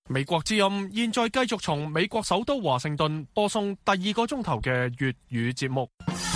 美國之音現在繼續從美國首都華盛頓播送第2個鐘頭嘅粵語節目。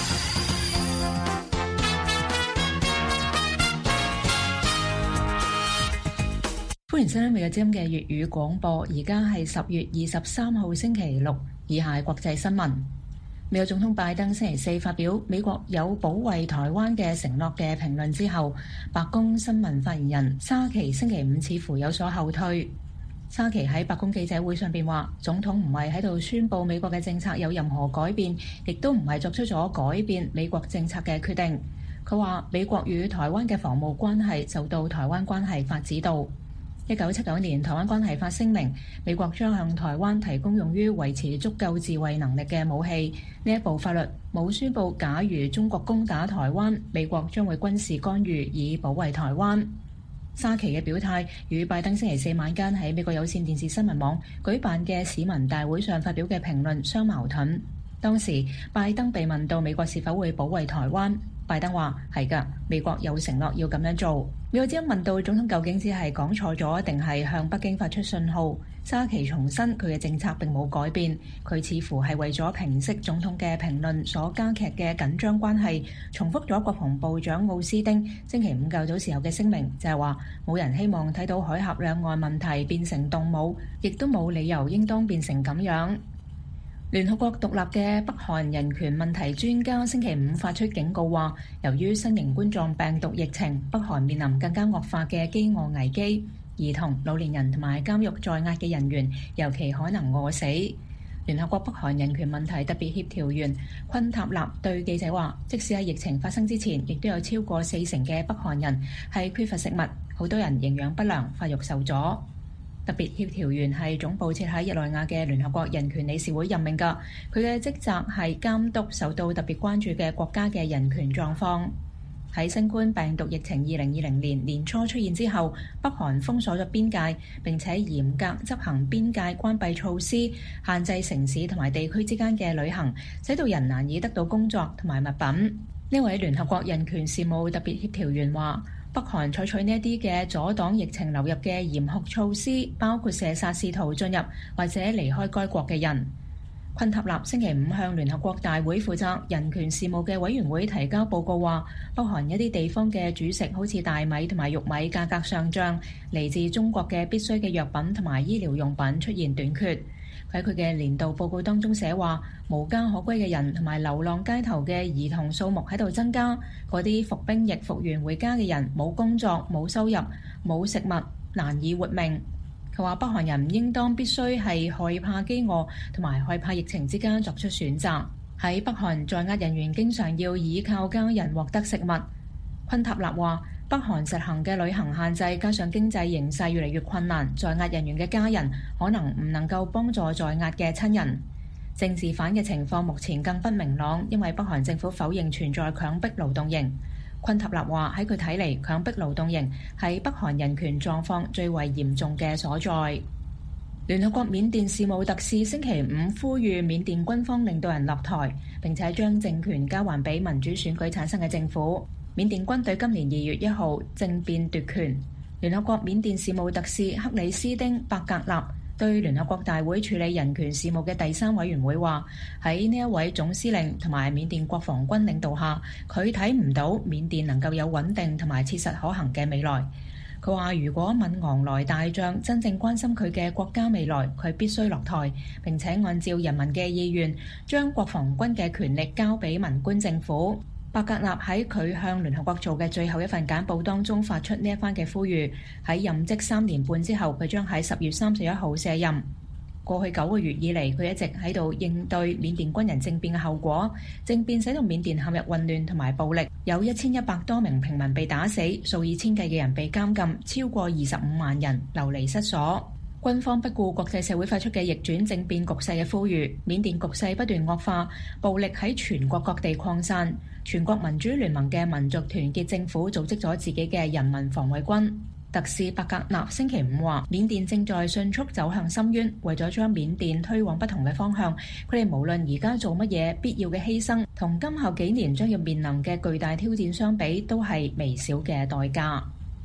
歡迎收聽美國之音嘅粵語廣播，而家係10月23號星期六，以下係國際新聞。美國總統拜登星期四發表美國有保衛台灣嘅承諾嘅評論之後，白宮新聞發言人沙奇星期五似乎有所後退。沙奇喺白宮記者會上邊話，總統唔係喺度宣佈美國嘅政策有任何改變，亦都唔係作出咗改變美國政策嘅決定。佢話美國與台灣嘅防務關係受到台灣關係法指導。1979年台灣關係法聲明，美國將向台灣提供用於維持足夠自衛能力嘅武器。呢一部法律冇宣佈假如中國攻打台灣，美國將會軍事干預以保衛台灣。沙奇嘅表態與拜登星期四晚間喺美國有線電視新聞網舉辦嘅市民大會上發表嘅評論相矛盾。當時拜登被問到美國是否會保衛台灣，拜登話係㗎，美國有承諾要咁樣做。美國之音問到總統究竟只係講錯咗定係向北京發出信號，沙奇重申佢嘅政策並冇改變，佢似乎係為咗平息總統嘅評論所加劇嘅緊張關係，重複咗國防部長奧斯汀星期五較早時候嘅聲明，就係話冇人希望睇到海峽兩岸問題變成動武，亦都冇理由應當變成咁樣。聯合國獨立嘅北韓人權問題專家星期五發出警告話，由於新型冠狀病毒疫情，北韓面臨更加惡化嘅飢餓危機，兒童、老年人同埋監獄在押嘅人員尤其可能餓死。聯合國北韓人權問題特別協調員昆塔納對記者話，即使喺疫情發生之前，亦都有超過40%嘅北韓人係缺乏食物，好多人營養不良、發育受阻。特別協調員係總部設喺日內瓦嘅聯合國人權理事會任命㗎，佢嘅職責係監督受到特別關注嘅國家嘅人權狀況。喺新冠病毒疫情2020年年初出現之後，北韓封鎖咗邊界，並且嚴格執行邊界關閉措施，限制城市同埋地區之間嘅旅行，使到人難以得到工作同埋物品。呢位聯合國人權事務特別協調員話，北韓採取呢一啲嘅阻擋疫情流入嘅嚴酷措施，包括射殺試圖進入或者離開該國嘅人。昆塔納星期五向聯合國大會負責人權事務嘅委員會提交報告話，北韓一啲地方嘅主食好似大米同埋玉米價格上漲，嚟自中國嘅必需嘅藥品同埋醫療用品出現短缺。喺佢嘅年度報告當中寫話，無家可歸嘅人同埋流浪街頭嘅兒童數目喺度增加，嗰啲服兵役復員回家嘅人冇工作、冇收入、冇食物，難以活命。佢話北韓人唔應當必須係害怕飢餓同埋害怕疫情之間作出選擇。喺北韓在押人員經常要依靠家人獲得食物。昆塔納話，北韓實行嘅旅行限制，加上經濟形勢越嚟越困難，在押人員嘅家人可能唔能夠幫助在押嘅親人。政治犯嘅情況目前更不明朗，因為北韓政府否認存在強迫勞動營。昆塔納話，喺佢睇嚟，強迫勞動營係北韓人權狀況最為嚴重嘅所在。聯合國緬甸事務特使星期五呼籲緬甸軍方領導人落台，並且將政權交還俾民主選舉產生嘅政府。緬甸軍隊今年2月1號政變奪權。聯合國緬甸事務特使克里斯丁·伯格納對聯合國大會處理人權事務嘅第3委員會話，喺呢一位總司令同埋緬甸國防軍領導下，佢睇唔到緬甸能夠有穩定同埋切實可行嘅未來。佢話，如果敏昂萊大將真正關心佢嘅國家未來，佢必須落台，並且按照人民嘅意願，將國防軍嘅權力交俾文官政府。伯格納喺佢向聯合國做嘅最後一份簡報當中發出呢一番嘅呼籲。喺任職3年半之後，佢將喺10月31號卸任。過去9個月以嚟，佢一直喺度應對緬甸軍人政變嘅後果。政變使到緬甸陷入混亂同埋暴力，有1100多名平民被打死，數以千計嘅人被監禁，超過25萬人流離失所。軍方不顧國際社會發出嘅逆轉政變局勢嘅呼籲，緬甸局勢不斷惡化，暴力喺全國各地擴散。全國民主聯盟嘅民族團結政府組織咗自己嘅人民防衛軍。特使伯格納星期五話，緬甸正在迅速走向深淵，為咗將緬甸推往不同嘅方向，佢哋無論而家做乜嘢，必要嘅犧牲同今後幾年將要面臨嘅巨大挑戰相比，都係微小嘅代價。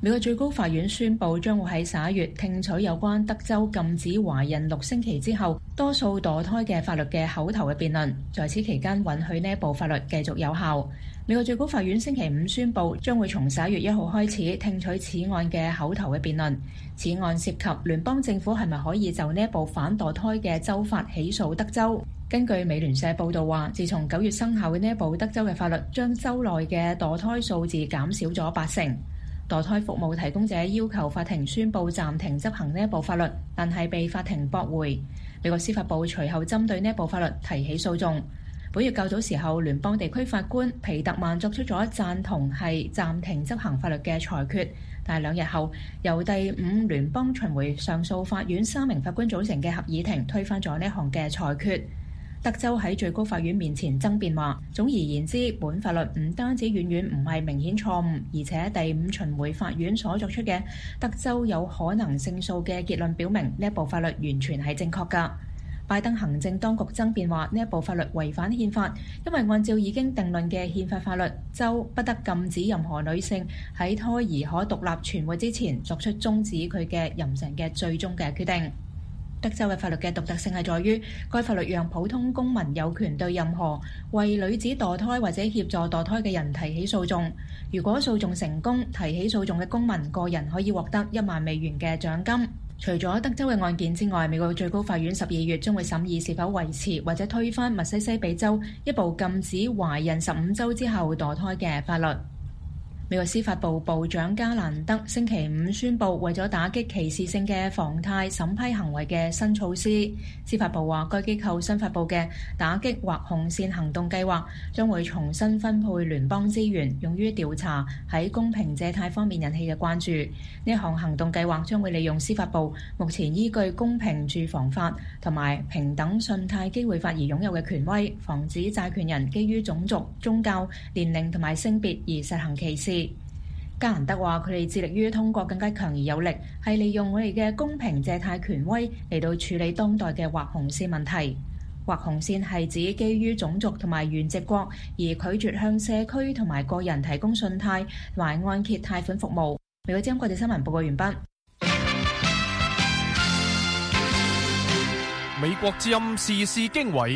美國最高法院宣布將會喺11月聽取有關德州禁止懷孕6星期之後多數墮胎嘅法律嘅口頭嘅辯論，在此期間允許呢一部法律繼續有效。美國最高法院星期五宣布將會從11月1號開始聽取此案嘅口頭嘅辯論。此案涉及聯邦政府係咪可以就呢一部反墮胎嘅州法起訴德州。根據美聯社報導話，自從9月生效嘅呢一部德州嘅法律，將州內嘅墮胎數字減少咗80%。墮胎服務提供者要求法庭宣布暫停執行呢一部法律，但係被法庭駁回。美國司法部隨後針對呢一部法律提起訴訟。本月較早時候，聯邦地區法官皮特曼作出咗贊同係暫停執行法律嘅裁決，但係2日後，由第5聯邦巡迴上訴法院3名法官組成嘅合議庭推翻咗呢項嘅裁決。德州喺最高法院面前爭辯話，總而言之，本法律唔單止遠遠唔係明顯錯誤，而且第5巡迴法院所作出嘅德州有可能勝訴嘅結論表明，呢一部法律完全係正確㗎。拜登行政當局爭辯話，呢一部法律違反憲法，因為按照已經訂論嘅憲法法律，州不得禁止任何女性喺胎兒可獨立存活之前作出終止佢嘅妊娠嘅最終嘅決定。德州嘅法律嘅獨特性係在於，該法律讓普通公民有權對任何為女子墮胎或者協助墮胎嘅人提起訴訟。如果訴訟成功，提起訴訟嘅公民個人可以獲得1萬美元嘅獎金。除咗德州嘅案件之外，美國最高法院12月將會審議是否維持或者推翻密西西比州一部禁止懷孕15週之後墮胎嘅法律。美國司法部部長加蘭德星期五宣布，為咗打擊歧視性嘅房貸審批行為嘅新措施。司法部話，該機構新發布嘅打擊劃紅線行動計劃將會重新分配聯邦資源，用於調查喺公平借貸方面引起嘅關注。呢項行動計劃將會利用司法部目前依據公平住房法同埋平等信貸機會法而擁有嘅權威，防止債權人基於種族、宗教、年齡同埋性別而實行歧視。加蘭德話：佢哋致力於通過更加強而有力，係利用我哋嘅公平借貸權威嚟到處理當代嘅劃紅線問題。劃紅線係指基於種族同埋原籍國而拒絕向社區同埋個人提供信貸同埋按揭貸款服務。美國之音國際新聞報告完畢。 美國之音時事經緯。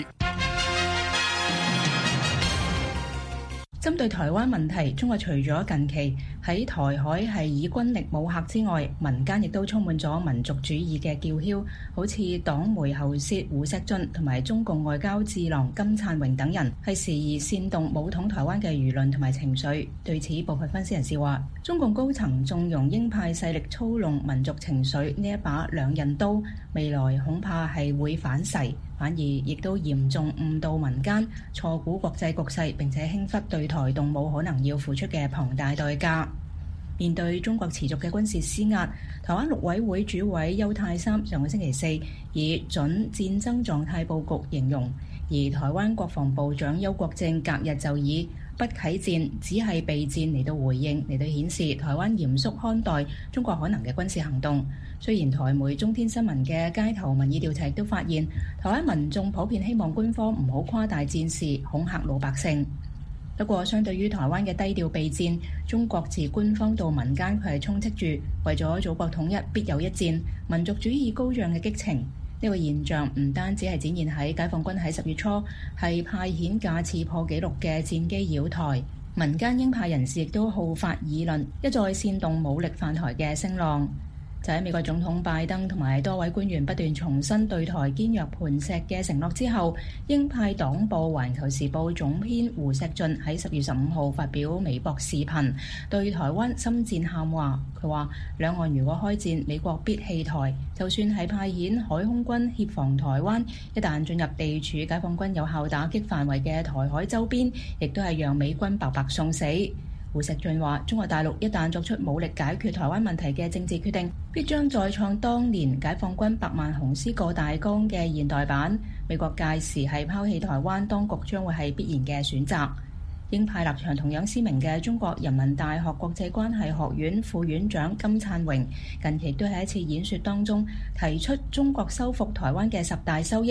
針對台灣問題，中國除咗近期喺台海係以軍力武嚇之外，民間亦都充滿咗民族主義嘅叫囂，好似黨媒喉舌胡錫進同埋中共外交智囊金燦榮等人，係時而煽動武統台灣嘅輿論同埋情緒。對此，部分分析人士話，中共高層縱容鷹派勢力操弄民族情緒呢一把兩刃刀，未來恐怕係會反噬，反而亦都嚴重誤導民間，錯估國際局勢，並且輕忽對台動武可能要付出嘅龐大代價。面對中國持續嘅軍事施壓，台灣陸委會主委邱太三上個星期四以準戰爭狀態佈局形容，而台灣國防部長邱國正隔日就以不啟戰，只係備戰嚟到回應，嚟到顯示台灣嚴肅看待中國可能嘅軍事行動。雖然台媒中天新聞嘅街頭民意調查都發現，台灣民眾普遍希望軍方唔好誇大戰事，恐嚇老百姓。不過，相對於台灣嘅低調備戰，中國自官方到民間，佢係充斥住為咗祖國統一必有一戰、民族主義高漲嘅激情。呢個現象唔單止係展現喺解放軍喺10月初係派遣架次破紀錄嘅戰機擾台，民間鷹派人士亦都好發議論，一再煽動武力犯台嘅聲浪。就喺美國總統拜登同埋多位官員不斷重申對台堅若磐石嘅承諾之後，鷹派黨報《環球時報》總編胡錫進喺10月15號發表微博視頻，對台灣深戰喊話。佢話：兩岸如果開戰，美國必棄台。就算係派遣海空軍協防台灣，一旦進入地處解放軍有效打擊範圍嘅台海周邊，亦都係讓美軍白白送死。胡錫進話：中國大陸一旦作出武力解決台灣問題嘅政治決定，必將再創當年解放軍百萬雄師過大江嘅現代版。美國屆時係拋棄台灣，當局將會係必然嘅選擇。鷹派立場同樣鮮明嘅中國人民大學國際關係學院副院長金燦榮，近期都喺一次演說當中提出中國收復台灣嘅10大收益，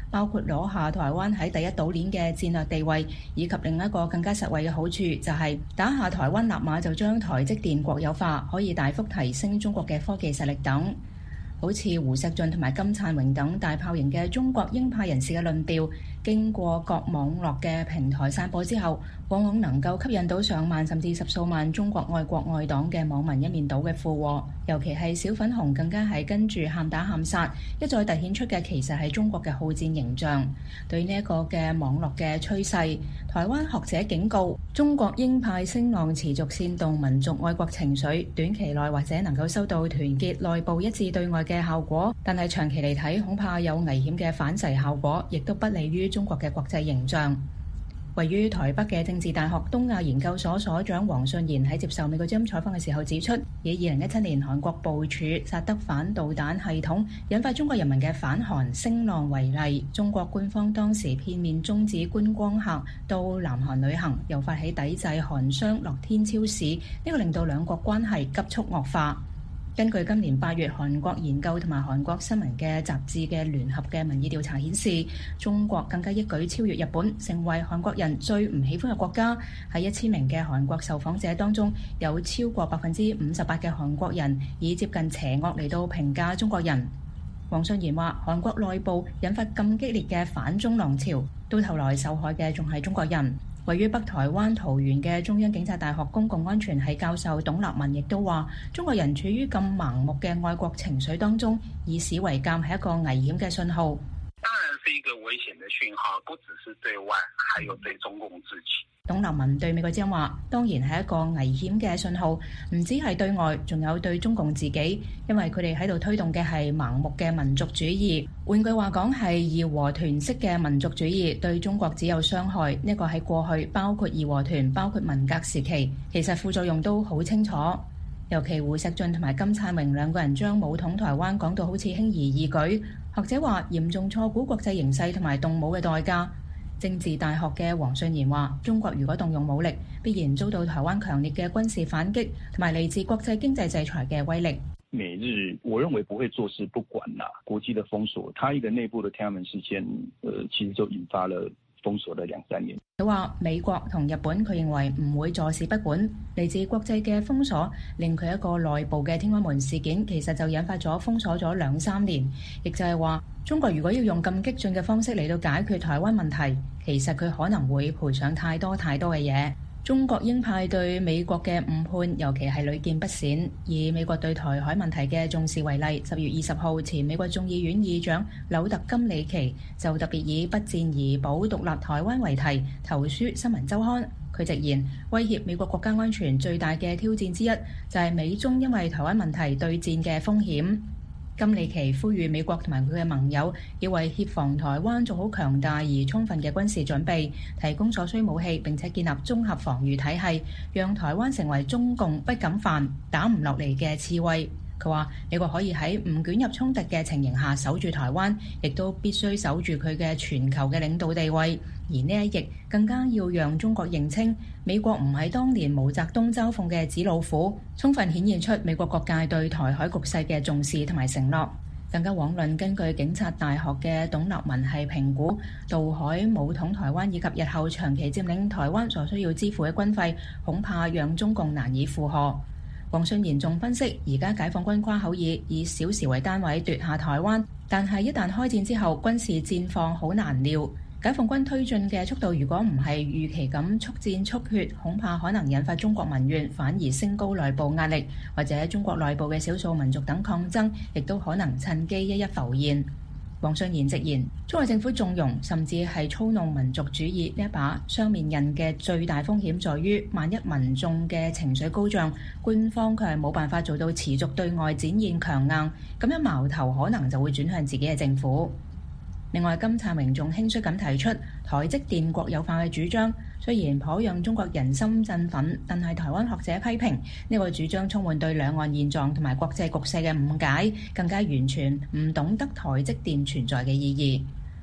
包括攞下台灣喺第一島鏈嘅戰略地位，以及另一個更加實惠嘅好處就係打下台灣立馬就將台積電國有化，可以大幅提升中國嘅科技實力等。好似胡錫進同埋金燦榮等大炮型嘅中國鷹派人士嘅論調，經過各網絡嘅平台散播之後，往往能夠吸引到上萬甚至十數萬中國愛國愛黨嘅網民一面倒嘅附和。尤其係小粉紅更加係跟住喊打喊殺，一再凸顯出嘅其實係中國嘅好戰形象。對呢一個嘅網絡嘅趨勢，台灣學者警告，中國鷹派聲浪持續煽動民族愛國情緒，短期內或者能夠收到團結內部一致對外嘅效果，但係長期嚟睇，恐怕有危險嘅反噬效果，亦都不利於中國嘅國際形象。位於台北嘅政治大學東亞研究所所長黃信賢喺接受美國之音採訪嘅時候指出，以2017年韓國部署薩德反導彈系統，引發中國人民嘅反韓聲浪為例，中國官方當時片面終止觀光客到南韓旅行，又發起抵制韓商樂天超市，呢個令到兩國關係急速惡化。根據今年8月韓國研究同埋韓國新聞嘅雜誌嘅聯合嘅民意調查顯示，中國更加一舉超越日本，成為韓國人最唔喜歡嘅國家。喺1000名嘅韓國受訪者當中，有超過58%嘅韓國人以接近邪惡嚟到評價中國人。黃信賢話：韓國內部引發咁激烈嘅反中浪潮，到頭來受害嘅仲係中國人。位於北台灣桃園嘅中央警察大學公共安全系教授董立文亦都話：中國人處於咁盲目嘅愛國情緒當中，以史為鑑係一個危險嘅信號。 當然是一個危險的訊號，不只是對外，還有對中共自己。 董立文對美國之音話：當然係一個危險嘅信號，唔止係對外，仲有對中共自己，因為佢哋喺度推動嘅係盲目嘅民族主義。換句話講，係義和團式嘅民族主義，對中國只有傷害。呢個喺過去，包括義和團，包括文革時期，其實副作用都好清楚。尤其胡錫進同埋金燦榮兩個人將武統台灣講到好似輕而易舉，學者話嚴重錯估國際形勢同埋動武嘅代價。政治大學嘅黃信賢話：中國如果動用武力，必然遭到台灣強烈嘅軍事反擊同埋嚟自國際經濟制裁嘅威力。 美日我認為不會坐視不管啦，國際的封鎖，它一個內部的天安門事件，其實就引發了封鎖了2-3年。 佢話美國同日本，佢認為唔會坐視不管，嚟自國際嘅封鎖令佢一個內部嘅天安門事件，其實就引發咗封鎖咗2-3年，亦就係話中國如果要用咁激進嘅方式嚟到解決台灣問題，其實佢可能會賠上太多太多嘅嘢。中國鷹派對美國嘅誤判，尤其係屢見不鮮。以美國對台海問題嘅重視為例，10月20號前美國眾議院議長柳特金里奇就特別以不戰而保獨立台灣為題投書《新聞週刊》。佢直言，威脅美國國家安全最大嘅挑戰之一就係美中因為台灣問題對戰嘅風險。金里奇呼籲美國同埋佢嘅盟友要為協防台灣做好強大而充分嘅軍事準備，提供所需武器，並且建立綜合防禦體系，讓台灣成為中共不敢犯、打唔落嚟嘅刺蝟。佢話美國可以喺唔捲入衝突嘅情形下守住台灣，亦都必須守住佢嘅全球嘅領導地位。而呢一役更加要讓中國認清美國唔係當年毛澤東嘲諷嘅紙老虎，充分顯現出美國各界對台海局勢嘅重視同埋承諾。更加遑論根據警察大學嘅董立文係評估渡海武統台灣以及日後長期佔領台灣所需要支付嘅軍費，恐怕讓中共難以負荷。黃信賢仲分析，而家解放軍誇口以小時為單位奪下台灣，但係一旦開戰之後，軍事戰況好難料。解放軍推進嘅速度如果唔係預期咁速戰速決，恐怕可能引發中國民怨，反而升高內部壓力，或者中國內部嘅少數民族等抗爭，亦都可能趁機一一浮現。黃信賢直言，中國政府縱容甚至係操弄民族主義呢一把雙面刃嘅最大風險在於，萬一民眾嘅情緒高漲，官方佢係冇辦法做到持續對外展現強硬，咁樣矛頭可能就會轉向自己嘅政府。另外，金燦榮仲輕率咁提出台積電國有化嘅主張，雖然頗讓中國人心振奮，但係台灣學者批評呢個主張充滿對兩岸現狀同埋國際局勢嘅誤解，更加完全唔懂得台積電存在嘅意義。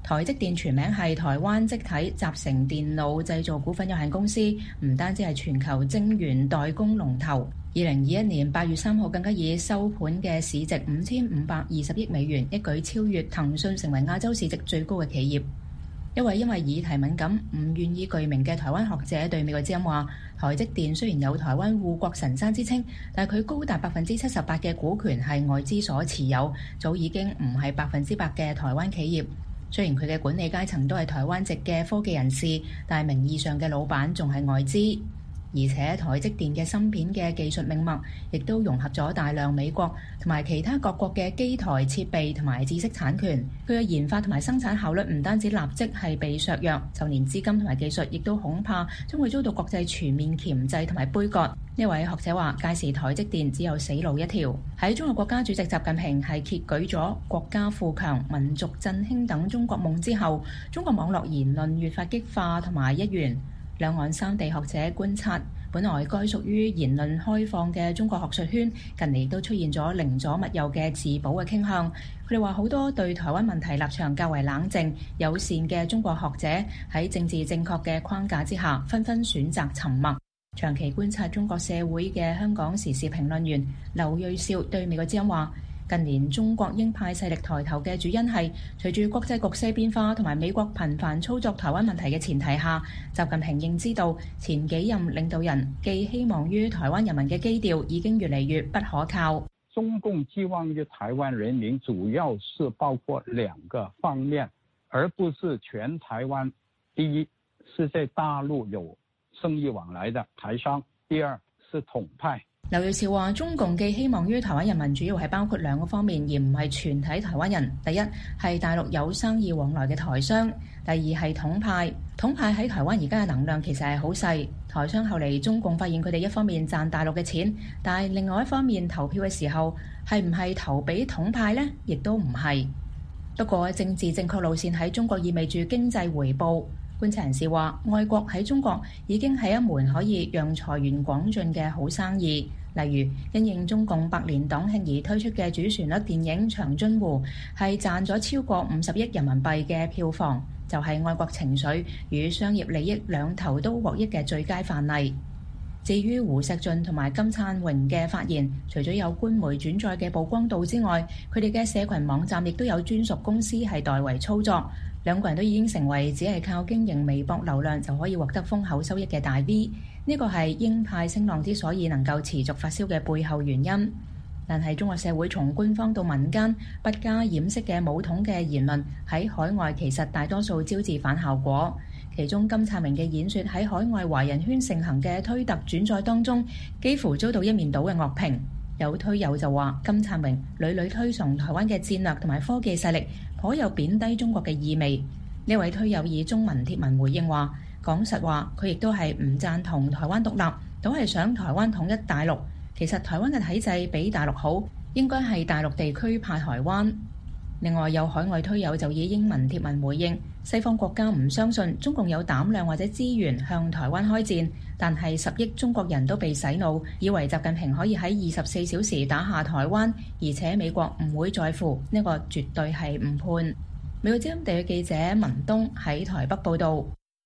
台積電全名係台灣積體集成電路製造股份有限公司，唔單止係全球晶圓代工龍頭。2021年8月3號更加以收盤嘅市值5520億美元，一舉超越騰訊，成為亞洲市值最高嘅企業。一位因為議題敏感唔願意具名嘅台灣學者對美國之音話：台積電雖然有台灣護國神山之稱，但係佢高達78%嘅股權係外資所持有，早已經唔係100%嘅台灣企業。雖然佢嘅管理階層都係台灣籍嘅科技人士，但係名義上嘅老闆仲係外資。而且台積電嘅芯片嘅技術命脈，亦都融合咗大量美國同埋其他各國嘅機台設備同埋知識產權。佢嘅研發同埋生產效率唔單止立即係被削弱，就連資金同埋技術亦都恐怕將會遭到國際全面鉗制同埋杯葛。呢位學者話：屆時台積電只有死路一條。喺中國國家主席習近平係揭舉咗國家富強、民族振興等中國夢之後，中國網絡言論越發激化同埋一元。兩岸三地學者觀察，本來該屬於言論開放嘅中國學術圈，近嚟亦都出現咗寧左勿右嘅自保嘅傾向。佢哋話好多對台灣問題立場較為冷靜、友善嘅中國學者喺政治正確嘅框架之下，紛紛選擇沉默。長期觀察中國社會嘅香港時事評論員劉銳紹對美國之音話：近年中國鷹派勢力抬頭嘅主因係隨住國際局勢變化同埋美國頻繁操作台灣問題嘅前提下，習近平認知到前幾任領導人寄希望於台灣人民嘅基調已經越嚟越不可靠。 中共寄望於台灣人民主要是包括兩個方面，而不是全台灣。第一是在大陸有生意往來的台商，第二是統派。 劉銳紹話：中共寄希望於台灣人民主要係包括兩個方面，而唔係全體台灣人。第一係大陸有生意往來嘅台商，第二係統派。統派喺台灣而家嘅能量其實係好細。台商後嚟中共發現佢哋一方面賺大陸嘅錢，但係另外一方面投票嘅時候係唔係投俾統派呢？亦都唔係。不過政治正確路線喺中國意味住經濟回報。觀察人士話，愛國喺中國已經係一門可以讓財源廣進嘅好生意。例如，因應中共百年黨慶而推出嘅主旋律電影《長津湖》，係賺咗超過50億人民幣嘅票房，就係愛國情緒與商業利益兩頭都獲益嘅最佳範例。至於胡錫進同埋金燦榮嘅發言，除咗有官媒轉載嘅曝光度之外，佢哋嘅社群網站亦都有專屬公司係代為操作。兩個人都已經成為只係靠經營微博流量就可以獲得豐厚收益嘅大 V， 呢個係鷹派聲浪之所以能夠持續發燒嘅背後原因。但係中國社會從官方到民間不加掩飾嘅武統嘅言論喺海外其實大多數招致反效果。其中金燦榮嘅演說喺海外華人圈盛行嘅推特轉載當中，幾乎遭到一面倒嘅惡評。有推友就話金燦榮屢屢推崇台灣嘅戰略同埋科技勢力，頗有貶低中國嘅意味。呢位推友以中文貼文回應話：講實話，佢亦都係唔贊同台灣獨立，都係想台灣統一大陸。其實台灣嘅體制比大陸好，應該係大陸地區派台灣。另外有海外推友就以英文貼文回應：西方國家唔相信中共有膽量或者資源向台灣開戰，但係10億中國人都被洗腦，以為習近平可以喺24小時打下台灣，而且美國唔會在乎，呢個絕對係誤判。美國之音地記者文東喺台北報導。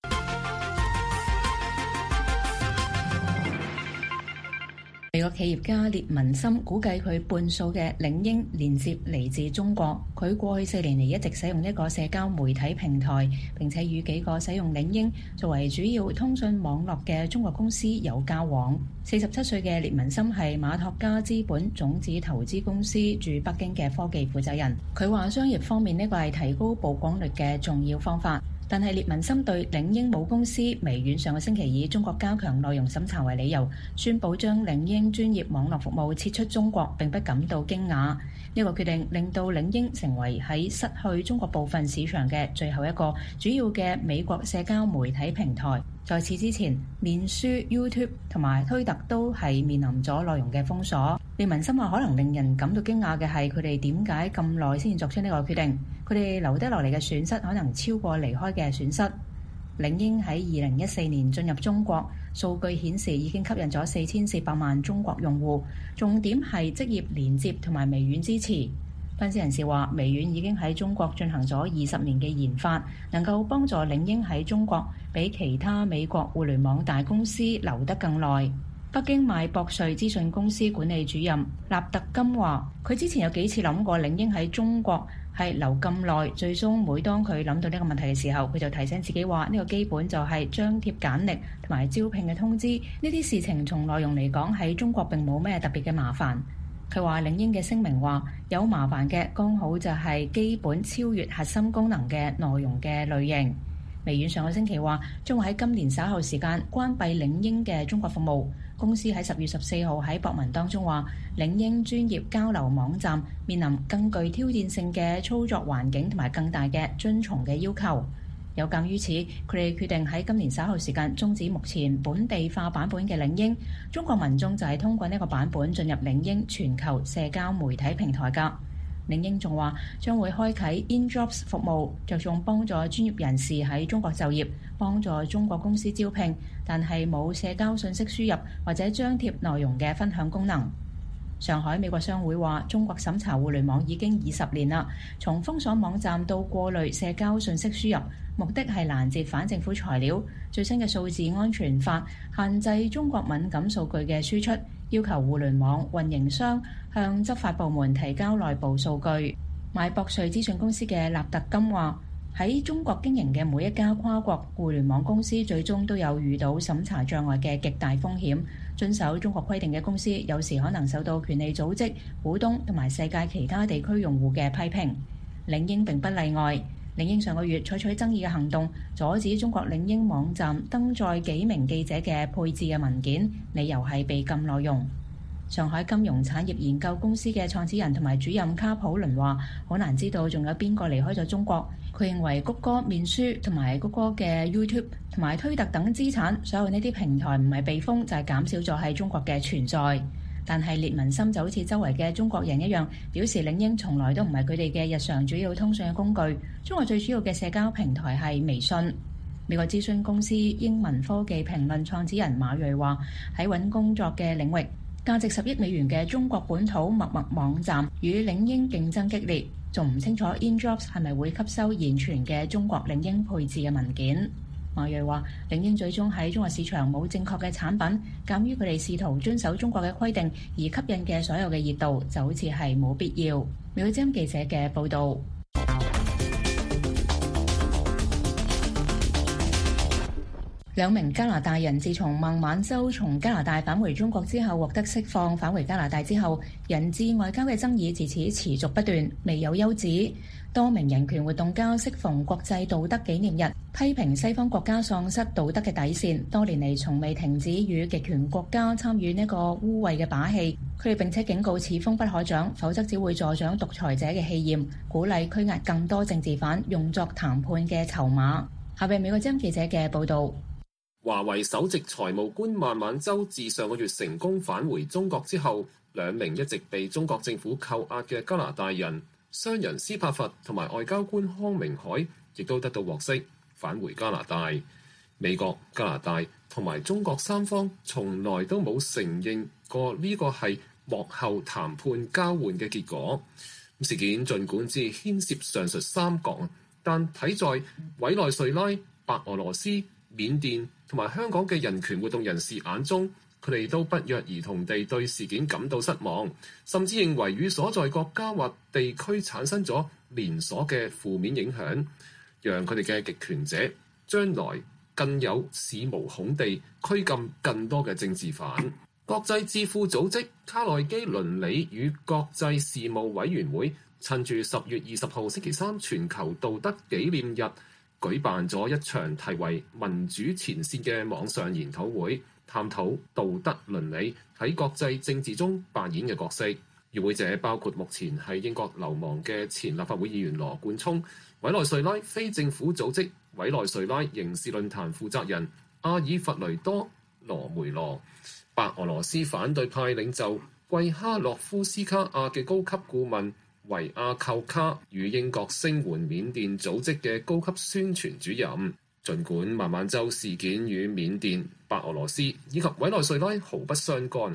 美國企業家列文森估計佢半數嘅領英連接嚟自中國。佢過去4年嚟一直使用一個社交媒體平台，並且與幾個使用領英作為主要通訊網絡嘅中國公司有交往。47歲嘅列文森係馬托加資本種子投資公司駐北京嘅科技負責人。佢話商業方面呢個係提高曝光率嘅重要方法。但係列文森對領英母公司微軟上個星期以中國加強內容審查為理由，宣布將領英專業網絡服務撤出中國，並不感到驚訝。呢個決定令到領英成為喺失去中國部分市場嘅最後一個主要嘅美國社交媒體平台。在此之前，臉書、YouTube 同埋推特都係面臨咗內容嘅封鎖。列文森話可能令人感到驚訝嘅係佢哋點解咁耐先作出呢個決定，佢哋留低落嚟嘅損失可能超過離開嘅損失。領英喺2014年進入中國，數據顯示已經吸引咗4400萬中國用戶，重點係職業連接同埋微軟支持。 分析人士話，微軟已經喺中國進行咗20年嘅研發，能夠幫助領英喺中國比其他美國互聯網大公司留得更耐。北京邁博瑞資訊公司管理主任納特金話，佢之前有幾次諗過領英喺中國係留咁耐，最終每當佢諗到呢個問題嘅時候，佢就提醒自己話，呢個基本就係張貼簡歷同埋招聘嘅通知，呢啲事情從內容嚟講喺中國並冇咩特別嘅麻煩。佢話領英嘅聲明話，有麻煩嘅剛好就係基本超越核心功能嘅內容嘅類型。微軟上個星期話將會喺今年稍後時間關閉領英嘅中國服務。公司喺10月14號喺博文當中話，領英專業交流網站面臨更具挑戰性嘅操作環境同埋更大嘅遵從嘅要求。有鑑於此，佢哋決定喺今年稍後時間終止目前本地化版本嘅領英。中國民眾就係通過呢個版本進入領英全球社交媒體平台㗎。領英仲話將會開啟 InJobs 服務，着重幫助專業人士喺中國就業，幫助中國公司招聘，但係冇社交信息輸入或者張貼內容嘅分享功能。上海美國商會話，中國審查互聯網已經20年啦，從封鎖網站到過濾社交信息輸入，目的係攔截反政府材料。最新嘅數字安全法限制中國敏感數據嘅輸出，要求互聯網運營商向執法部門提交內部數據。邁博瑞資訊公司嘅納特金話，喺中國經營嘅每一家跨國互聯網公司最終都有遇到審查障礙嘅極大風險。遵守中國規定嘅公司有時可能受到權利組織、股東同埋世界其他地區用戶嘅批評。領英並不例外。領英上個月採取爭議嘅行動，阻止中國領英網站登載幾名記者嘅配置嘅文件，理由係被禁內容。上海金融產業研究公司嘅創始人同埋主任卡普倫話，好難知道仲有邊個離開咗中國。佢認為谷歌面書同埋谷歌嘅 YouTube 同埋推特等資產，所有呢啲平台唔係被封，就係減少咗喺中國嘅存在。但係列文森就好似周圍嘅中國人一樣，表示領英從來都唔係佢哋嘅日常主要通訊嘅工具。中國最主要嘅社交平台係微信。美國諮詢公司英文科技評論創始人馬瑞話，喺揾工作嘅領域，價值10億美元嘅中國本土陌陌網站與領英競爭激烈，仲唔清楚 InJobs 係咪會吸收現存嘅中國領英配置嘅文件。馬瑞話，領英最終喺中國市場冇正確嘅產品，鑑於佢哋試圖遵守中國嘅規定而吸引嘅所有嘅熱度，就好似係冇必要。美國之音記者嘅報導。兩名加拿大人自從孟晚舟從加拿大返回中國之後獲得釋放，返回加拿大之後，人質外交嘅爭議自此持續不斷，未有休止。多名人權活動家適逢國際道德紀念日，批評西方國家喪失道德嘅底線，多年嚟從未停止與極權國家參與呢個污穢嘅把戲。佢哋並且警告此風不可長，否則只會助長獨裁者嘅氣焰，鼓勵拘押更多政治犯，用作談判嘅籌碼。下邊美國之音記者嘅報導。 華為首席財務官孟晚舟自上個月成功返回中國之後，兩名一直被中國政府扣押嘅加拿大人，商人斯帕弗同埋外交官康明凱，亦都得到獲釋，返回加拿大。美國、加拿大同埋中國三方從來都冇承認過呢個係幕後談判交換嘅結果。事件儘管只牽涉上述三國，但睇在委內瑞拉、白俄羅斯、緬甸同埋香港嘅人權活動人士眼中，佢哋都不約而同地對事件感到失望，甚至認為與所在國家或地區產生咗連鎖嘅負面影響，讓佢哋嘅極權者將來更有恃無恐地拘禁更多嘅政治犯。國際智庫組織卡內基倫理與國際事務委員會趁住10月20號星期三全球道德紀念日，舉辦咗一場題為民主前線嘅網上研討會，探討道德倫理喺國際政治中扮演嘅角色。與會者包括目前喺英國流亡嘅前立法會議員羅冠聰、委內瑞拉非政府組織委內瑞拉刑事論壇負責人阿爾弗雷多羅梅羅、白俄羅斯反對派領袖季哈諾夫斯卡亞嘅高級顧問維亞寇卡與英國聲援緬甸組織嘅高級宣傳主任。儘管孟晚舟事件與緬甸、白俄羅斯以及委內瑞拉毫不相干，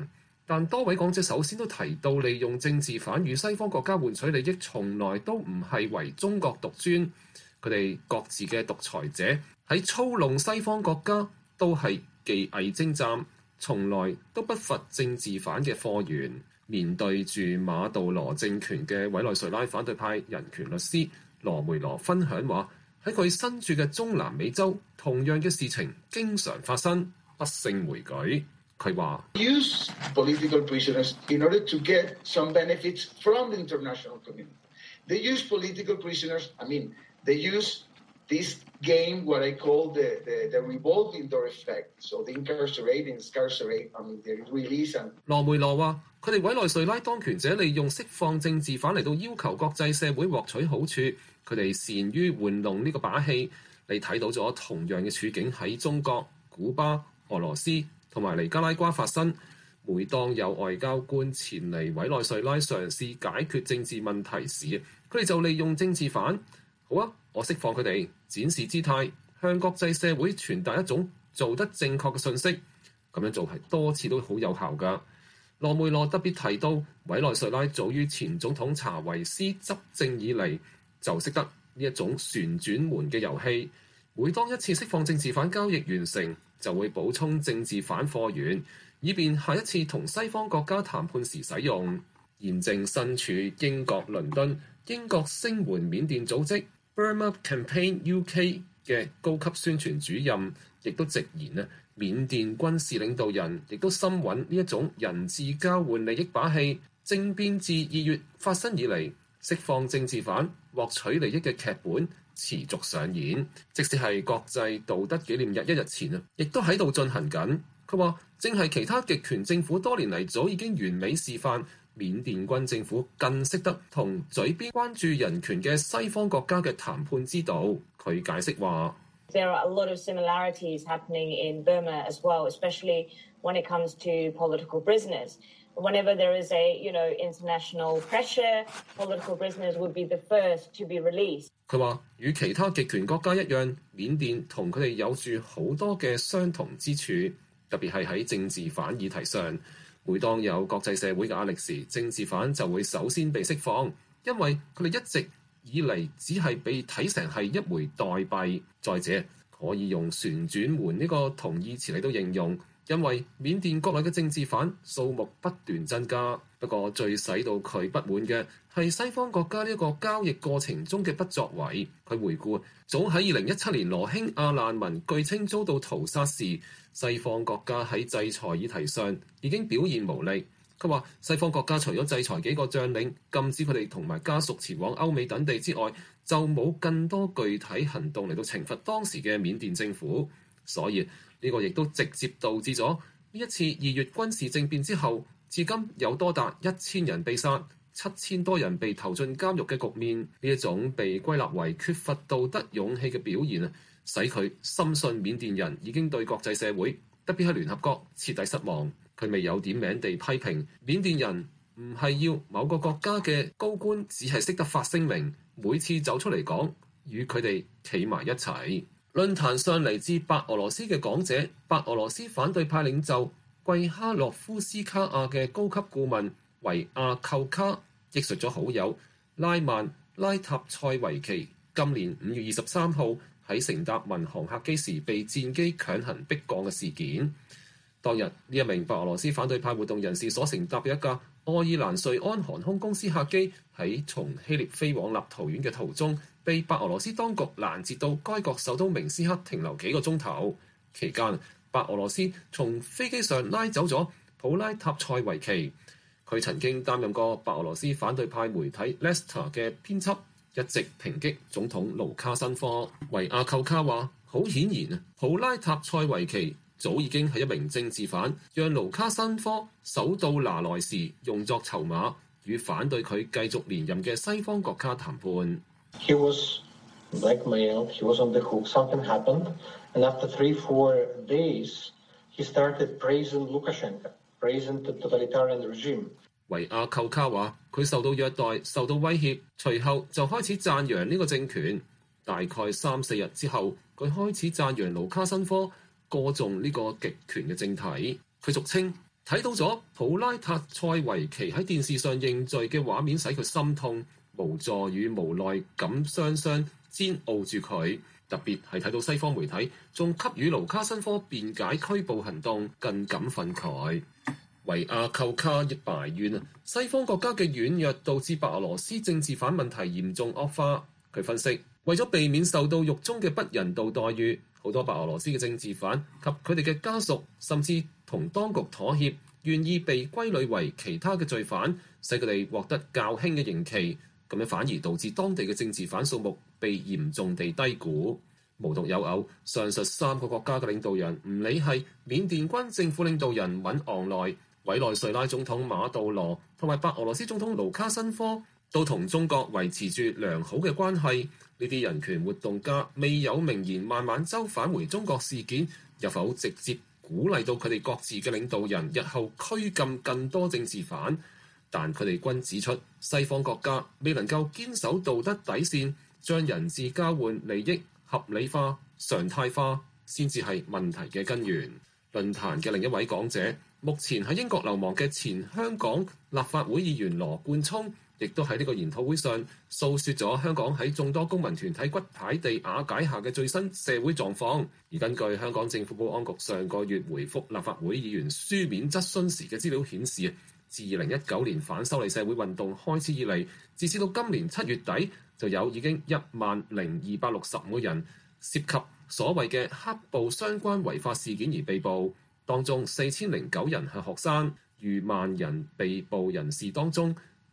但多位講者首先都提到，利用政治犯與西方國家換取利益，從來都唔係為中國獨尊。佢哋各自嘅獨裁者喺操弄西方國家，都係技藝精湛，從來都不乏政治犯嘅貨源。面對住馬杜羅政權嘅委內瑞拉反對派人權律師羅梅羅分享話，喺佢身處嘅中南美洲，同樣嘅事情經常發生，不勝枚舉。佢話 ：Use political prisoners in order to get some benefits from the international community. They use political prisoners. I mean, they use this game what I call the revolving door effect. So they incarcerate and scarcerate. I mean, they release and 羅梅羅話：佢哋委內瑞拉當權者利用釋放政治犯嚟到要求國際社會獲取好處，佢哋善於玩弄呢個把戲。你睇到咗同樣嘅處境喺中國、古巴、俄羅斯同埋尼加拉瓜發生。每當有外交官前嚟委內瑞拉嘗試解決政治問題時，佢哋就利用政治犯。好啊，我釋放佢哋，展示姿態，向國際社會傳達一種做得正確嘅信息。咁樣做係多次都好有效㗎。羅梅羅特別提到，委內瑞拉早於前總統查維斯執政以嚟就識得呢一種旋轉門嘅遊戲。每當一次釋放政治犯交易完成，就會補充政治犯貨源，以便下一次同西方國家談判時使用。現正身處英國倫敦，英國聲援緬甸組織 Burma Campaign UK 嘅高級宣傳主任，亦都直言緬甸軍事領導人亦都深蘊呢一種人質交換利益把戲。政變自2月發生以嚟，釋放政治犯獲取利益嘅劇本持續上演，即使係國際道德紀念日1日前亦都喺度進行緊。佢話正係其他極權政府多年嚟早已經完美示範，緬甸軍政府更識得同嘴邊關注人權嘅西方國家嘅談判之道。佢解釋話 ：There are a lot of similarities happening in Burma as well, especially when it comes to political prisoners. Whenever there is a, international pressure, political prisoners would be the first to be released. 佢話與其他極權國家一樣，緬甸同佢哋有住好多嘅相同之處，特別係喺政治犯議題上。每當有國際社會嘅壓力時，政治犯就會首先被釋放，因為佢哋一直以嚟只係被睇成係一枚代幣。再者，可以用旋轉門呢個同義詞嚟到形容，因為緬甸國內嘅政治犯數目不斷增加。不過最使到佢不滿嘅係西方國家呢個交易過程中嘅不作為。佢回顧早喺2017年羅興亞難民據稱遭到屠殺時，西方國家喺制裁議題上已經表現無力。佢話西方國家除咗制裁幾個將領，禁止佢哋同埋家屬前往歐美等地之外，就冇更多具體行動嚟到懲罰當時嘅緬甸政府。所以呢個亦都直接導致咗呢一次2月軍事政變之後，至今有多達1000人被殺，7000多人被投進監獄嘅局面。呢一種被歸納為缺乏道德勇氣嘅表現使佢深信緬甸人已經對國際社會，特別係聯合國徹底失望。佢未有點名地批評緬甸人唔係要某個國家嘅高官只係識得發聲明，每次走出嚟講與佢哋企埋一齊。論壇上嚟自白俄羅斯嘅講者，白俄羅斯反對派領袖季哈諾夫斯卡亞嘅高級顧問維亞寇卡憶述咗好友拉曼拉塔塞維奇今年5月23號喺乘搭民航客機時被戰機強行逼降嘅事件。當日呢一名白俄羅斯反對派活動人士所乘搭嘅一架愛爾蘭瑞安航空公司客機喺從希臘飛往立陶宛嘅途中，被白俄羅斯當局攔截到該國首都明斯克停留幾個鐘頭。期間，白俄羅斯從飛機上拉走咗普拉塔塞維奇。佢曾經擔任過白俄羅斯反對派媒體 Lesta 嘅編輯，一直抨擊總統盧卡申科。維亞寇卡話：好顯然，普拉塔塞維奇早已經係一名政治犯，讓盧卡申科首到拿來時用作籌碼，與反對佢繼續連任嘅西方國家談判。 he was blackmailed. He was on the hook. Something happened, and after 3-4 days, he started praising Lukashenko, praising the totalitarian regime. 維亞寇卡話：佢受到虐待、受到威脅，隨後就開始讚揚呢個政權。大概3-4日之後，佢開始讚揚盧卡申科，歌頌呢個極權嘅政體。佢俗稱睇到咗普拉塔塞維奇喺電視上認罪嘅畫面，使佢心痛、無助與無奈咁雙雙煎熬住佢。特別係睇到西方媒體仲給予盧卡申科辯解拘捕行動，更感憤慨。維亞寇卡亦埋怨西方國家嘅軟弱導致白俄羅斯政治犯問題嚴重惡化。佢分析，為咗避免受到獄中嘅不人道待遇，好多白俄羅斯嘅政治犯及佢哋嘅家屬甚至同當局妥協，願意被歸類為其他嘅罪犯，使佢哋獲得較輕嘅刑期。咁樣反而導致當地嘅政治犯數目被嚴重地低估。無獨有偶，上述3個國家嘅領導人，唔理係緬甸軍政府領導人敏昂萊、委內瑞拉總統馬杜羅同埋白俄羅斯總統盧卡申科，都同中國維持住良好嘅關係。呢啲人權活動家未有明言孟晚舟返回中國事件有否直接鼓勵到佢哋各自嘅領導人日後拘禁更多政治犯，但佢哋均指出，西方國家未能夠堅守道德底線，將人質交換利益合理化、常態化，先至係問題嘅根源。論壇嘅另一位講者，目前喺英國流亡嘅前香港立法會議員羅冠聰，亦都喺呢個研討會上訴說咗香港喺眾多公民團體骨牌地瓦解下嘅最新社會狀況。而根據香港政府保安局上個月回覆立法會議員書面質詢時嘅資料顯示，自2019年反修例社會運動開始以嚟，截至到今年7月底，就有已經10,265個人涉及所謂嘅黑暴相關違法事件而被捕，當中4,009人係學生。逾萬人被捕人士當中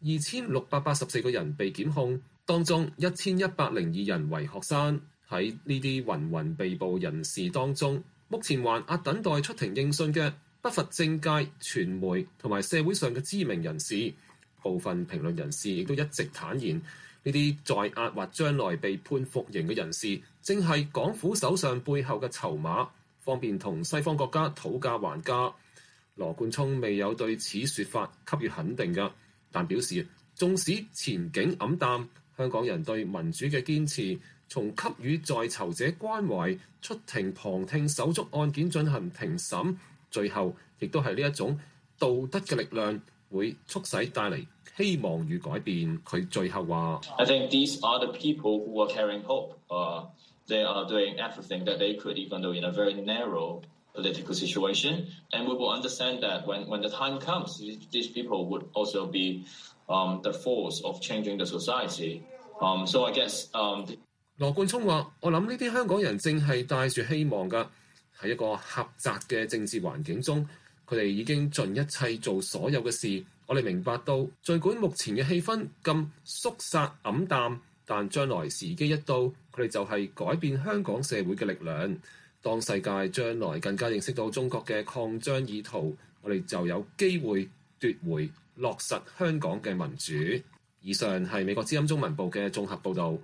，2,684個人被檢控，當中1,102人為學生。喺呢啲芸芸被捕人士當中，目前還押等待出庭應訊嘅不乏政界、傳媒同埋社會上嘅知名人士。部分評論人士亦都一直坦言，呢啲在押或將來被判服刑嘅人士，正係港府手上背後嘅籌碼，方便同西方國家討價還價。羅冠聰未有對此説法給予肯定嘅，但表示縱使前景黯淡，香港人對民主嘅堅持，從給予在囚者關懷、出庭旁聽手足案件進行庭審，最後亦都係呢一種道德嘅力量，會促使帶嚟希望與改變。佢最後話 I think these are the people who are carrying hope. They are doing everything that they could, even though in a very narrow political situation. And we will understand that when the time comes, these people would also be the force of changing the society. So I guess 羅冠聰話：我諗呢啲香港人正係帶住希望㗎，喺一個狹窄嘅政治環境中，佢哋已經盡一切做所有嘅事。我哋明白到，儘管目前嘅氣氛咁肅殺黯淡，但將來時機一到，佢哋就係改變香港社會嘅力量。當世界將來更加認識到中國嘅擴張意圖，我哋就有機會奪回落實香港嘅民主。以上係美國之音中文部嘅綜合報導。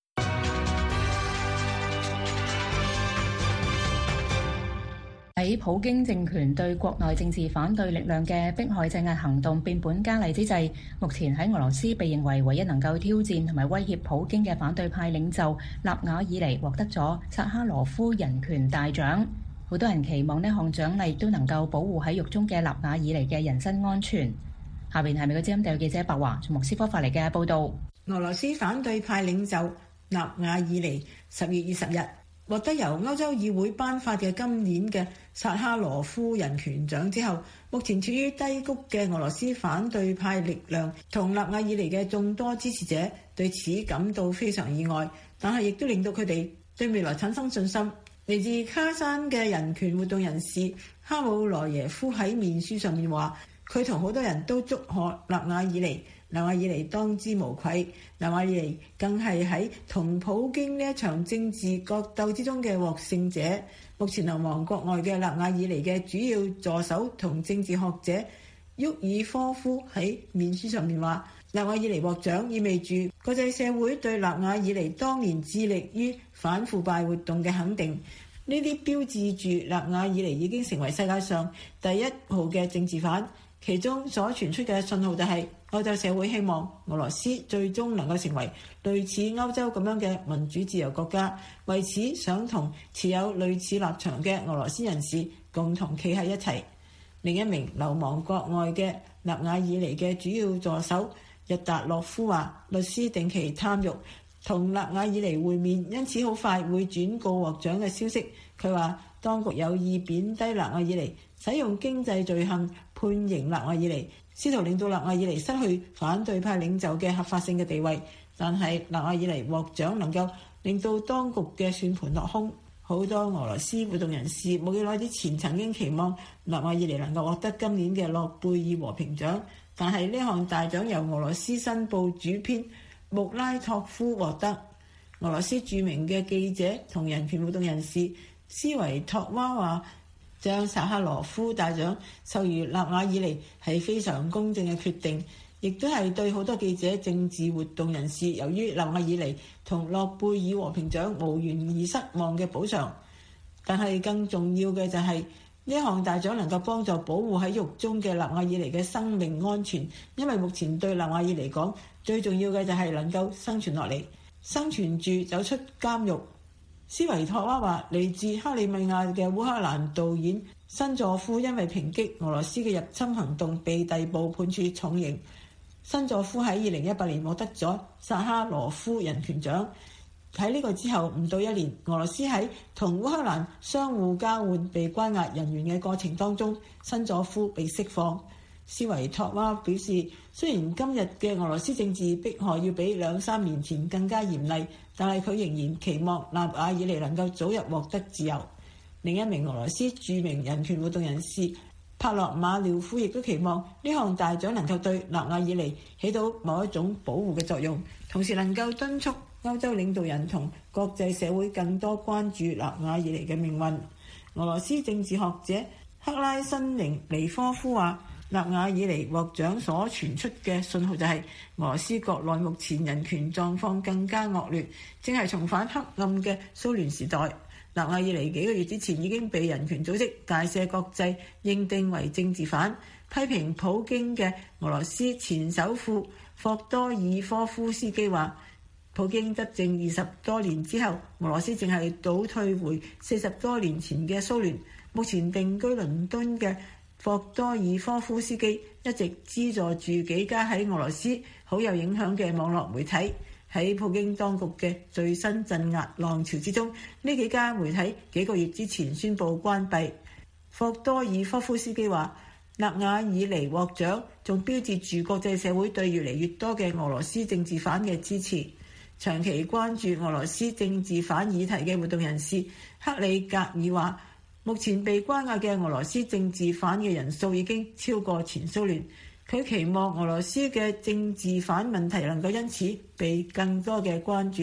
喺普京政權對國內政治反對力量嘅迫害鎮壓行動變本加厲之際，目前喺俄羅斯被認為唯一能夠挑戰同埋威脅普京嘅反對派領袖納瓦爾尼獲得咗薩哈羅夫人權大獎。好多人期望呢項獎勵都能夠保護喺獄中嘅納瓦爾尼嘅人身安全。下邊係美國之音特約記者白華從莫斯科發嚟嘅報導。 俄羅斯反對派領袖納瓦爾尼10月20日獲得由歐洲議會頒發嘅今年嘅薩哈羅夫人權獎之後，目前處於低谷嘅俄羅斯反對派力量同納瓦爾尼嘅眾多支持者對此感到非常意外，但係亦都令到佢哋對未來產生信心。嚟自卡山嘅人權活動人士哈姆羅耶夫喺面書上面話，佢同好多人都祝賀納瓦爾尼。納瓦爾尼當之無愧，納瓦爾尼更係喺同普京呢一場政治角鬥之中嘅獲勝者。目前流亡國外嘅納瓦爾尼嘅主要助手同政治學者沃爾科夫喺面書上面話，納瓦爾尼獲獎意味住國際社會對納瓦爾尼當年致力於反腐敗活動嘅肯定。呢啲標誌住納瓦爾尼已經成為世界上第一號嘅政治犯。其中所傳出嘅信號就係歐洲社會希望俄羅斯最終能夠成為類似歐洲咁樣嘅民主自由國家，為此想同持有類似立場嘅俄羅斯人士共同企喺一齊。 另一名流亡國外嘅納瓦爾尼嘅主要助手日達洛夫話，律師定期探獄同納瓦爾尼會面，因此好快會轉告獲獎嘅消息。佢話當局有意貶低納瓦爾尼，使用經濟罪行判刑納瓦爾尼，試圖令到納瓦爾尼失去反對派領袖嘅合法性嘅地位。但係納瓦爾尼獲獎能夠令到當局嘅算盤落空。好多俄羅斯活動人士冇幾耐之前曾經期望納瓦爾尼能夠獲得今年嘅諾貝爾和平獎，但係呢項大獎由俄羅斯新報主編穆拉托夫獲得。俄羅斯著名嘅記者同人權活動人士斯維托娃話，將薩哈羅夫大獎授予納瓦爾尼係非常公正嘅決定，亦都係對好多記者、政治活動人士由於納瓦爾尼同諾貝爾和平獎無緣而失望嘅補償。但係更重要嘅就係呢項大獎能夠幫助保護喺獄中嘅納瓦爾尼嘅生命安全，因為目前對納瓦爾尼嚟講最重要嘅就係能夠生存落嚟，生存住走出監獄。斯維托娃話，嚟自克里米亞嘅烏克蘭導演辛佐夫因為抨擊俄羅斯嘅入侵行動被逮捕判處重刑。辛佐夫喺2018年獲得咗薩哈羅夫人權獎。喺呢個之後唔到一年，俄羅斯喺同烏克蘭相互交換被關押人員嘅過程當中，辛佐夫被釋放。斯維托娃表示，雖然今日嘅俄羅斯政治迫害要比2-3年前更加嚴厲，但係佢仍然期望納瓦爾尼能夠早日獲得自由。另一名俄羅斯著名人權活動人士帕洛馬廖夫亦都期望呢項大獎能夠對納瓦爾尼起到某一種保護嘅作用，同時能夠敦促歐洲領導人同國際社會更多關注納瓦爾尼嘅命運。俄羅斯政治學者克拉申寧尼科夫話，納瓦爾尼獲獎所傳出嘅信號就係俄羅斯國內目前人權狀況更加惡劣，正係重返黑暗嘅蘇聯時代。納瓦爾尼幾個月之前已經被人權組織界赦國際認定為政治犯。批評普京嘅俄羅斯前首富霍多爾科夫斯基話，普京執政20多年之後，俄羅斯正係倒退回40多年前嘅蘇聯。目前定居倫敦嘅霍多爾科夫斯基一直資助住幾家喺俄羅斯好有影響嘅網絡媒體。喺普京當局嘅最新鎮壓浪潮之中，呢幾家媒體幾個月之前宣布關閉。霍多爾科夫斯基話，納瓦爾尼獲獎仲標誌住國際社會對越嚟越多嘅俄羅斯政治犯嘅支持。長期關注俄羅斯政治犯議題嘅活動人士克里格爾話，目前被關押嘅俄羅斯政治犯嘅人數已經超過前蘇聯。佢期望俄羅斯嘅政治犯問題能夠因此被更多嘅關注。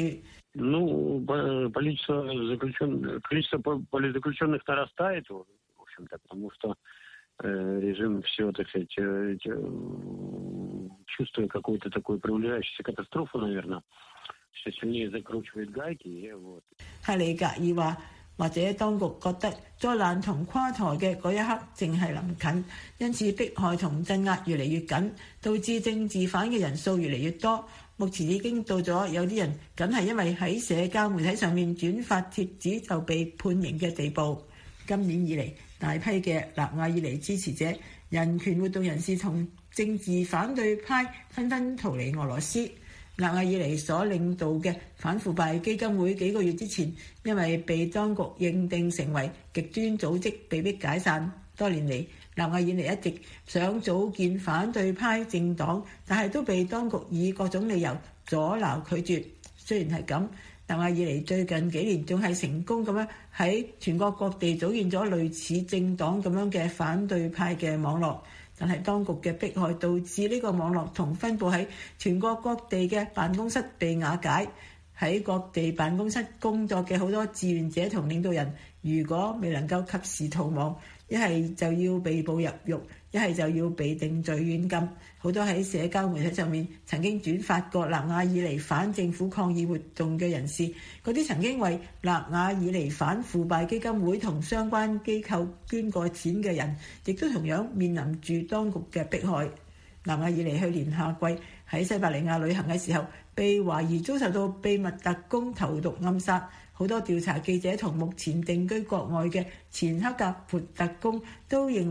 克里格爾話，或者當局覺得災難同垮台嘅嗰一刻正係臨近，因此迫害同鎮壓越嚟越緊，導致政治犯嘅人數越嚟越多。目前已經到咗有啲人僅係因為喺社交媒體上面轉發帖子就被判刑嘅地步。今年以嚟，大批嘅納瓦爾尼支持者、人權活動人士同政治反對派紛紛逃離俄羅斯。納瓦爾尼所領導嘅反腐敗基金會幾個月之前因為被當局認定成為極端組織被迫解散。多年嚟，納瓦爾尼一直想組建反對派政黨，但係都被當局以各種理由阻撓拒絕。雖然係咁，納瓦爾尼最近幾年仲係成功咁樣喺全國各地組建咗類似政黨咁樣嘅反對派嘅網絡。但係當局嘅迫害導致呢個網絡同分佈喺全國各地嘅辦公室被瓦解。喺各地辦公室工作嘅好多志願者同領導人，如果未能夠及時逃亡，一係就要被捕入獄，一係就要被定罪軟禁。好多喺社交媒體上面曾經轉發過納瓦爾尼反政府抗議活動嘅人士，嗰啲曾經為納瓦爾尼反腐敗基金會同相關機構捐過錢嘅人，亦都同樣面臨住當局嘅迫害。納瓦爾尼去年夏季喺西伯利亞旅行嘅時候，被懷疑遭受到秘密特工投毒暗殺。好多調查記者同目前定居國外嘅前克格勃特工都認為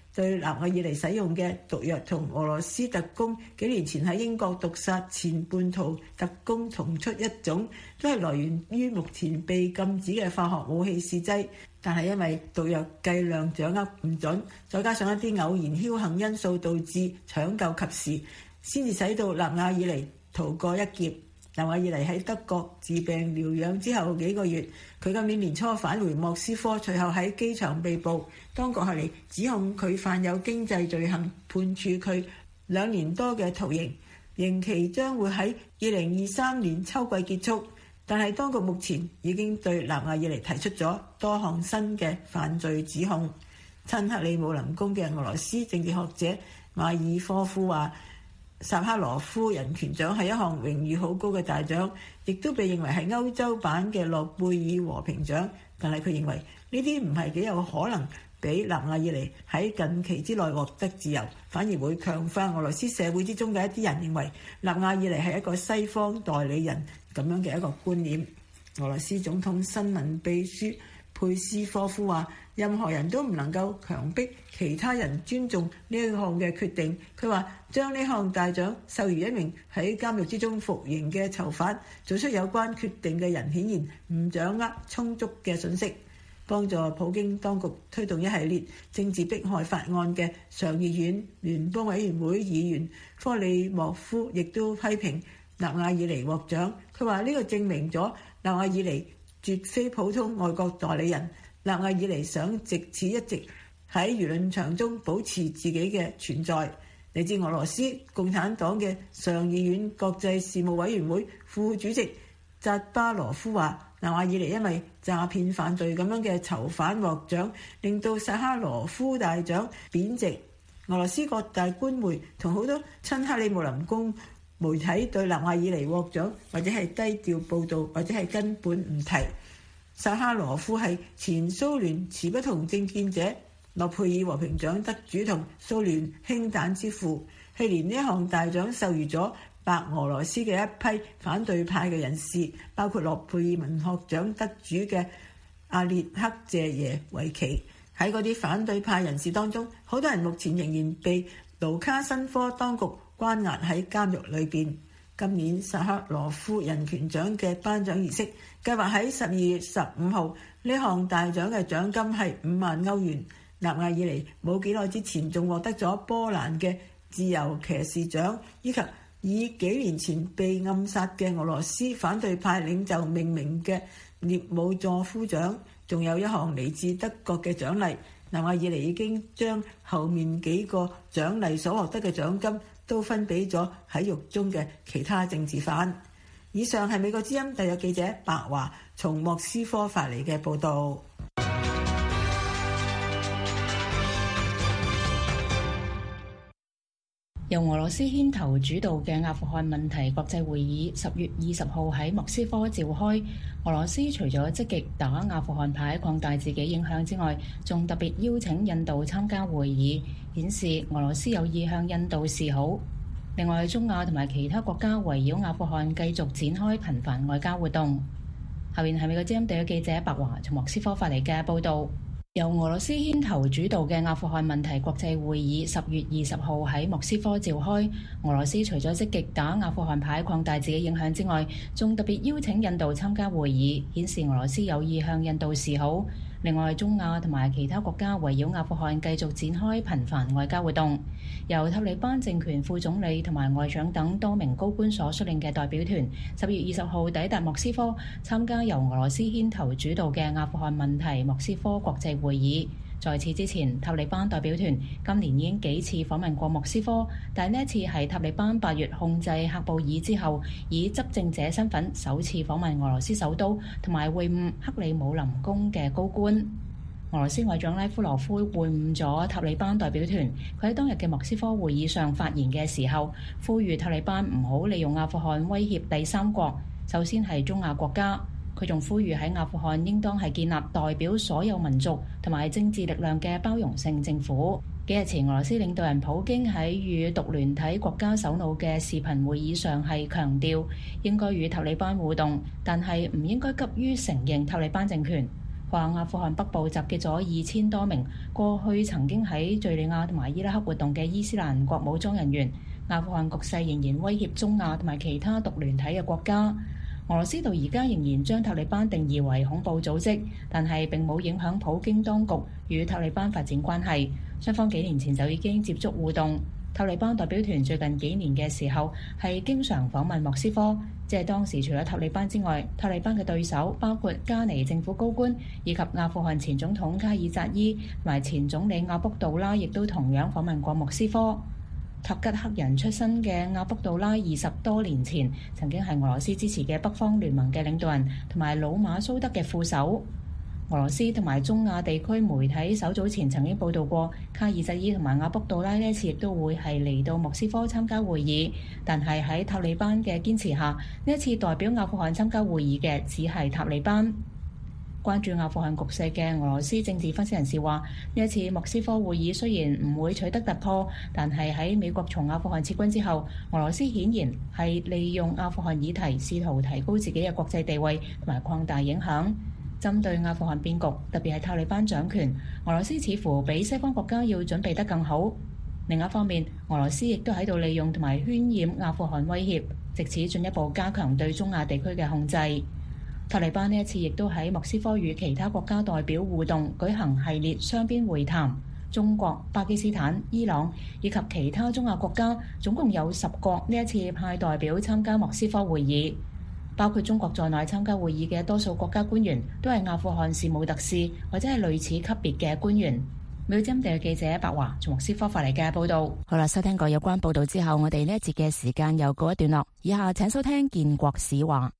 對納瓦爾尼使用嘅毒藥同俄羅斯特工幾年前喺英國毒殺前叛徒特工同出一種，都係來源於目前被禁止嘅化學武器試劑。但係因為毒藥計量掌握唔準，再加上一啲偶然僥倖因素，導致搶救及時，先至使到納瓦爾尼逃過一劫。納瓦爾尼喺德國治病療養之後幾個月，佢今年年初返回莫斯科，隨後喺機場被捕。當局後嚟指控佢犯有經濟罪行，判處佢2年多嘅徒刑，刑期將會喺2023年秋季結束。但係當局目前已經對納瓦爾尼提出咗多項新嘅犯罪指控。親克里姆林宮嘅俄羅斯政治學者馬爾科夫話，薩哈羅夫人權獎係一項榮譽好高嘅大獎，亦都被認為係歐洲版嘅諾貝爾和平獎。但係佢認為呢啲唔係幾有可能俾納瓦爾尼喺近期之內獲得自由，反而會強化俄羅斯社會之中嘅一啲人認為納瓦爾尼係一個西方代理人咁樣嘅一個觀念。俄羅斯總統新聞秘書佩斯科夫話，任何人都唔能夠強迫其他人尊重呢一項嘅決定。佢話將呢項大獎授予一名喺監獄之中服刑嘅囚犯，做出有關決定嘅人顯然唔掌握充足嘅信息。幫助普京當局推動一系列政治迫害法案嘅上議院聯邦委員會議員科里莫夫亦都批評納瓦爾尼獲獎。佢話呢個證明咗納瓦爾尼絕非普通外國代理人。納瓦爾尼想藉此一直喺輿論場中保持自己嘅存在。嚟自俄羅斯共產黨嘅上議院國際事務委員會副主席扎巴羅夫話，納瓦爾尼因為詐騙犯罪咁樣嘅囚犯獲獎，令到薩哈羅夫大獎貶值。俄羅斯各大官媒同好多親克里姆林宮媒體對納瓦爾尼獲獎或者係低調報導，或者係根本唔提。薩哈羅夫係前蘇聯持不同政見者、諾貝爾和平獎得主同蘇聯氫彈之父。去年呢一項大獎授予咗白俄羅斯嘅一批反對派嘅人士，包括諾貝爾文學獎得主嘅阿列克謝耶維奇。喺嗰啲反對派人士當中，好多人目前仍然被盧卡申科當局關押喺監獄裏邊。今年薩赫羅夫人權獎嘅頒獎儀式計劃喺12月15號，呢項大獎嘅獎金係5萬歐元。納瓦爾尼冇幾耐之前仲獲得咗波蘭嘅自由騎士獎，以及以幾年前被暗殺嘅俄羅斯反對派領袖命名嘅涅姆佐夫獎，仲有一項嚟自德國嘅獎勵。納瓦爾尼已經將後面幾個獎勵所獲得嘅獎金都分俾咗喺獄中嘅其他政治犯。以上係美國之音特約記者白華從莫斯科發嚟嘅報導。 由俄羅斯牽頭主導嘅阿富汗問題國際會議10月20號喺莫斯科召開。俄羅斯除咗積極打阿富汗牌擴大自己影響之外，仲特別邀請印度參加會議，顯示俄羅斯有意向印度示好。另外，中亞同埋其他國家圍繞阿富汗繼續展開頻繁外交活動。下面係美國之音特約記者白華從莫斯科發嚟嘅報導。由俄羅斯牽頭主導嘅阿富汗問題國際會議10月20號喺莫斯科召開。俄羅斯除咗積極打阿富汗牌擴大自己影響之外，仲特別邀請印度參加會議，顯示俄羅斯有意向印度示好。另外，中亞同埋其他國家圍繞阿富汗繼續展開頻繁外交活動。由塔利班政權副總理同埋外長等多名高官所率領嘅代表團10月20號抵達莫斯科，參加由俄羅斯牽頭主導嘅阿富汗問題莫斯科國際會議。在此之前，塔利班代表團今年已經幾次訪問過莫斯科，但呢一次係塔利班8月控制喀布爾之後，以執政者身份首次訪問俄羅斯首都，同埋會晤克里姆林宮嘅高官。俄羅斯外長拉夫羅夫會晤咗塔利班代表團，佢喺當日嘅莫斯科會議上發言嘅時候，呼籲塔利班唔好利用阿富汗威脅第三國，首先係中亞國家。佢仲呼籲喺阿富汗應當係建立代表所有民族同埋政治力量嘅包容性政府。幾日前，俄羅斯領導人普京喺與獨聯體國家首腦嘅視頻會議上係強調應該與塔利班互動，但係唔應該急於承認塔利班政權。 話阿富汗北部集結咗2000多名過去曾經喺敍利亞同埋伊拉克活動嘅伊斯蘭國武裝人員。阿富汗局勢仍然威脅中亞同埋其他獨聯體嘅國家。俄羅斯到而家仍然將塔利班定義為恐怖組織，但係並冇影響普京當局與塔利班發展關係。雙方幾年前就已經接觸互動。塔利班代表團最近幾年嘅時候係經常訪問莫斯科，即係當時除咗塔利班之外，塔利班嘅對手包括加尼政府高官以及阿富汗前總統卡爾扎伊同埋前總理阿卜杜拉，亦都同樣訪問過莫斯科。塔吉克人出身嘅阿卜杜拉20多年前曾經係俄羅斯支持嘅北方聯盟嘅領導人，同埋老馬蘇德嘅副手。俄羅斯同埋中亞地區媒體稍早前曾經報道過，卡爾扎伊同埋阿卜杜拉呢一次亦都會係嚟到莫斯科參加會議，但係喺塔利班嘅堅持下，呢一次代表阿富汗參加會議嘅只係塔利班。關注阿富汗局勢嘅俄羅斯政治分析人士話，呢一次莫斯科會議雖然唔會取得突破，但係喺美國從阿富汗撤軍之後，俄羅斯顯然係利用阿富汗議題試圖提高自己嘅國際地位同埋擴大影響。針對阿富汗變局，特別係塔利班掌權，俄羅斯似乎比西方國家要準備得更好。另一方面，俄羅斯亦都喺度利用同埋渲染阿富汗威脅，藉此進一步加強對中亞地區嘅控制。塔利班呢一次亦都喺莫斯科與其他國家代表互動，舉行系列雙邊會談。中國、巴基斯坦、伊朗以及其他中亞國家總共有10國呢一次派代表參加莫斯科會議，包括中國在內參加會議嘅多數國家官員都係阿富汗事務特使或者係類似級別嘅官員。美國地記者白華從莫斯科發嚟嘅報導。 好啦，收聽過有關報導之後，我哋呢一節嘅時間又告一段落。以下請收聽建國史話。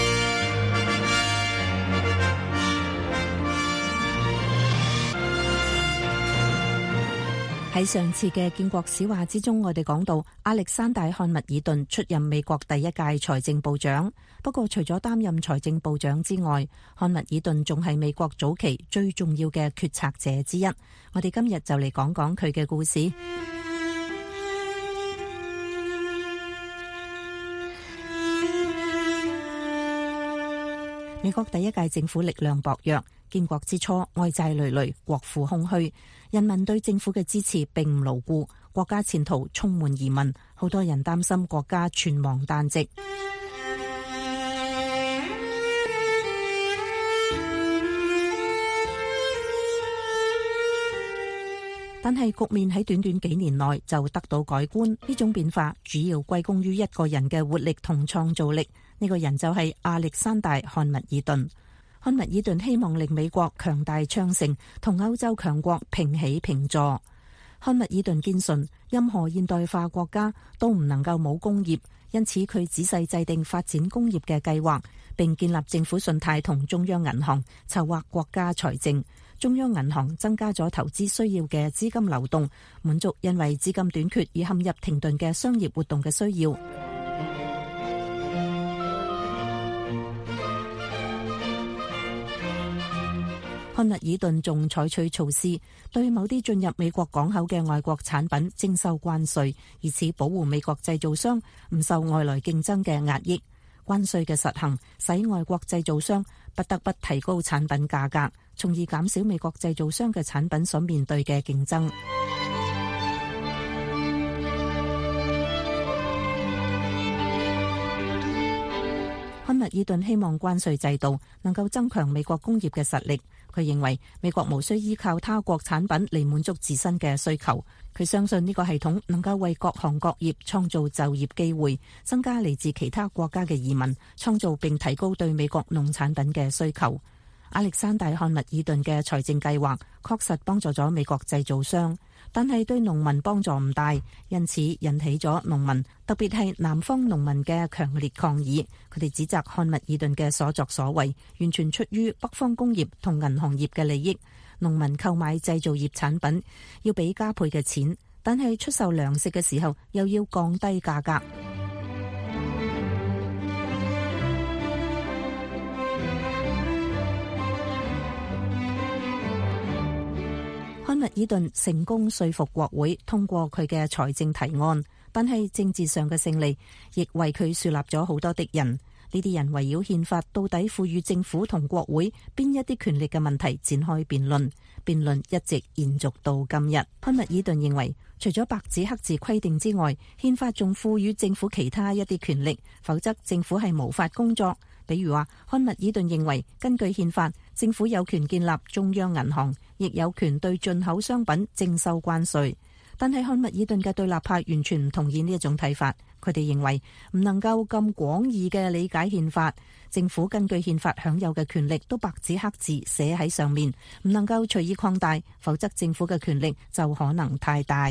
喺上次嘅建國史話之中，我哋講到亞歷山大漢密爾頓出任美國第一屆財政部長。不過除咗擔任財政部長之外，漢密爾頓仲係美國早期最重要嘅決策者之一。我哋今日就嚟講講佢嘅故事。美國第一屆政府力量薄弱，建國之初外債累累，國庫空虛，人民對政府嘅支持並唔牢固，國家前途充滿疑問，好多人擔心國家存亡旦夕。但係局面喺短短幾年內就得到改觀，呢種變化主要歸功於一個人嘅活力同創造力。呢個人就係亞歷山大漢密爾頓。漢密爾頓希望令美國強大昌盛，同歐洲強國平起平坐。漢密爾頓堅信任何現代化國家都唔能夠冇工業，因此佢仔細制定發展工業嘅計劃，並建立政府信貸同中央銀行，籌劃國家財政。中央銀行增加咗投資需要嘅資金流動，滿足因為資金短缺而陷入停頓嘅商業活動嘅需要。漢密爾頓仲採取措施，對某啲進入美國港口嘅外國產品徵收關稅，以此保護美國製造商唔受外來競爭嘅壓抑。關稅嘅實行使外國製造商不得不提高產品價格，從而減少美國製造商嘅產品所面對嘅競爭。漢密爾頓希望關稅制度能夠增強美國工業嘅實力。佢認為美國無需依靠他國產品嚟滿足自身嘅需求。佢相信呢個系統能夠為各行各業創造就業機會，增加嚟自其他國家嘅移民，創造並提高對美國農產品嘅需求。亞歷山大漢密爾頓嘅財政計劃確實幫助咗美國製造商，但係對農民幫助唔大，因此引起咗農民，特別係南方農民嘅強烈抗議。佢哋指責漢密爾頓嘅所作所為完全出於北方工業同銀行業嘅利益。農民購買製造業產品要俾加倍嘅錢，但係出售糧食嘅時候又要降低價格。漢密爾頓成功說服國會通過佢嘅財政提案，但係政治上嘅勝利亦為佢樹立咗好多敵人。 呢啲人圍繞憲法到底賦予政府同國會邊一啲權力嘅問題展開辯論，辯論一直延續到今日。漢密爾頓認為，除咗白紙黑字規定之外，憲法仲賦予政府其他一啲權力，否則政府係無法工作。比如話，漢密爾頓認為根據憲法，政府有權建立中央銀行，亦有權對進口商品徵收關稅。但係漢密爾頓嘅對立派完全唔同意呢一種睇法，佢哋認為唔能夠咁廣義嘅理解憲法，政府根據憲法享有嘅權力都白紙黑字寫喺上面，唔能夠隨意擴大，否則政府嘅權力就可能太大。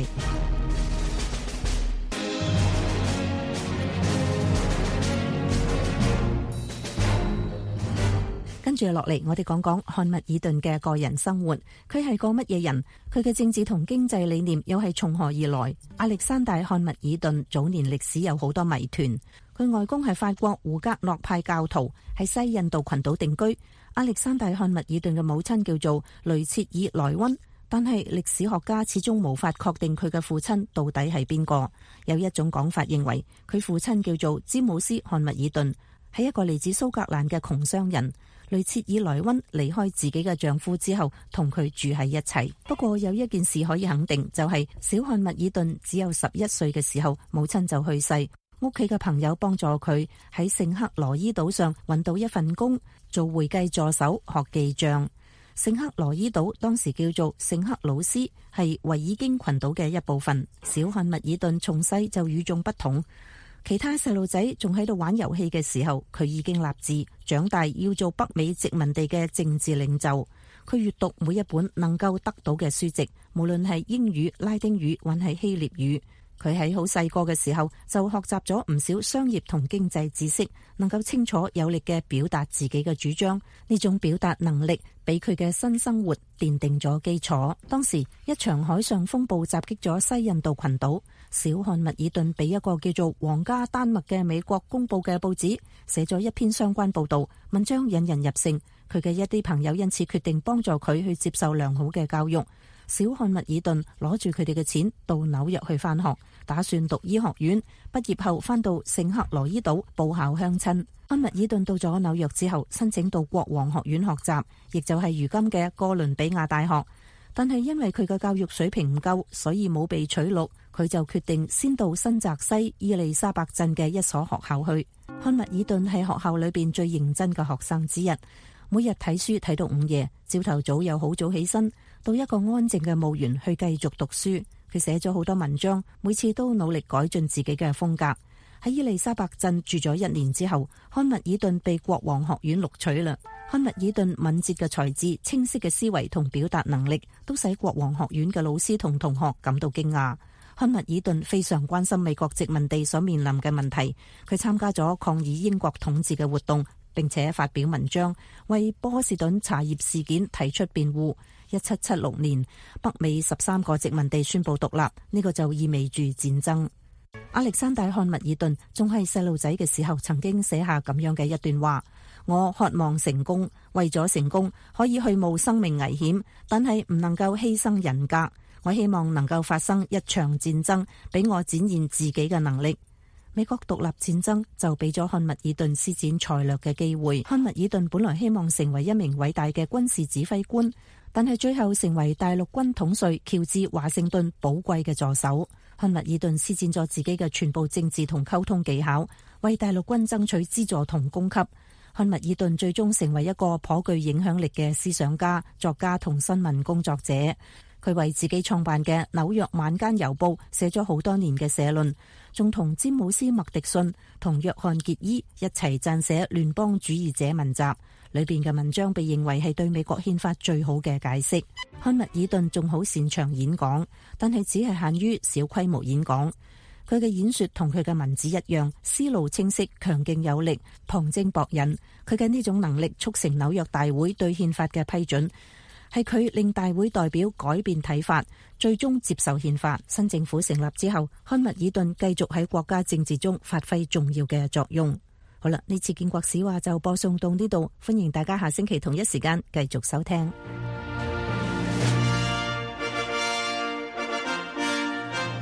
跟住落嚟，我哋講講漢密爾頓嘅個人生活。佢係個乜嘢人？佢嘅政治同經濟理念又係從何而來？亞歷山大漢密爾頓早年歷史有好多謎團。佢外公係法國胡格諾派教徒，喺西印度群島定居。亞歷山大漢密爾頓嘅母親叫做雷切爾萊溫，但係歷史學家始終無法確定佢嘅父親到底係邊個。有一種講法認為佢父親叫做詹姆斯漢密爾頓，係一個嚟自蘇格蘭嘅窮商人。雷切爾萊溫離開自己嘅丈夫之後，同佢住喺一齊。不過有一件事可以肯定，就係小漢密爾頓只有11歲嘅時候，母親就去世。屋企嘅朋友幫助佢喺聖克羅伊島上揾到一份工，做會計助手，學記賬。聖克羅伊島當時叫做聖克魯斯，係維爾京群島嘅一部分。小漢密爾頓從細就與眾不同。其他細路仔仲喺度玩遊戲嘅時候，佢已經立志長大要做北美殖民地嘅政治領袖。佢閱讀每一本能夠得到嘅書籍，無論係英語、拉丁語還係希臘語。佢喺好細個嘅時候就學習咗唔少商業同經濟知識，能夠清楚有力嘅表達自己嘅主張。呢種表達能力俾佢嘅新生活奠定咗基礎。當時一場海上風暴襲擊咗西印度群島，小漢密爾頓俾一個叫做《皇家丹麥》嘅美國公佈嘅報紙寫咗一篇相關報導，文章引人入勝。佢嘅一啲朋友因此決定幫助佢去接受良好嘅教育。小漢密爾頓攞住佢哋嘅錢到紐約去返學，打算讀醫學院。畢業後返到聖克羅伊島報效鄉親。漢密爾頓到咗紐約之後，申請到國王學院學習，亦就係如今嘅哥倫比亞大學。但係因為佢嘅教育水平唔夠，所以冇被取錄。佢就決定先到新澤西伊麗莎白鎮嘅一所學校去。漢密爾頓係學校裏邊最認真嘅學生之一，每日睇書睇到午夜，朝頭早又好早起身，到一個安靜嘅墓園去繼續讀書。佢寫咗好多文章，每次都努力改進自己嘅風格。喺伊麗莎白鎮住咗1年之後，漢密爾頓被國王學院錄取啦。漢密爾頓敏捷嘅才智、清晰嘅思維同表達能力，都使國王學院嘅老師同同學感到驚訝。漢密爾頓非常關心美國殖民地所面臨嘅問題，佢參加咗抗議英國統治嘅活動，並且發表文章為波士頓茶葉事件提出辯護。1776年，北美13個殖民地宣布獨立，呢個就意味住戰爭。亞歷山大漢密爾頓仲係細路仔嘅時候，曾經寫下咁樣嘅一段話：我渴望成功，為咗成功可以去冒生命危險，但係唔能夠犧牲人格。我希望能夠發生一場戰爭，俾我展現自己嘅能力。美國獨立戰爭就俾咗漢密爾頓施展才略嘅機會。漢密爾頓本來希望成為一名偉大嘅軍事指揮官，但係最後成為大陸軍統帥喬治華盛頓寶貴嘅助手。漢密爾頓施展咗自己嘅全部政治同溝通技巧，為大陸軍爭取資助同供給。漢密爾頓最終成為一個頗具影響力嘅思想家、作家同新聞工作者。佢為自己創辦嘅紐約晚間郵報寫咗好多年嘅社論，仲同詹姆斯麥迪遜同約翰傑伊一齊撰寫聯邦主義者文集，裏邊嘅文章被認為係對美國憲法最好嘅解釋。漢密爾頓仲好擅長演講，但係只係限於小規模演講。佢嘅演說同佢嘅文字一樣，思路清晰、強勁有力、旁徵博引。佢嘅呢種能力促成紐約大會對憲法嘅批准，係佢令大會代表改變睇法，最終接受憲法。新政府成立之後，漢密爾頓繼續喺國家政治中發揮重要嘅作用。好啦，呢次建國史話就播送到呢度，歡迎大家下星期同一時間繼續收聽。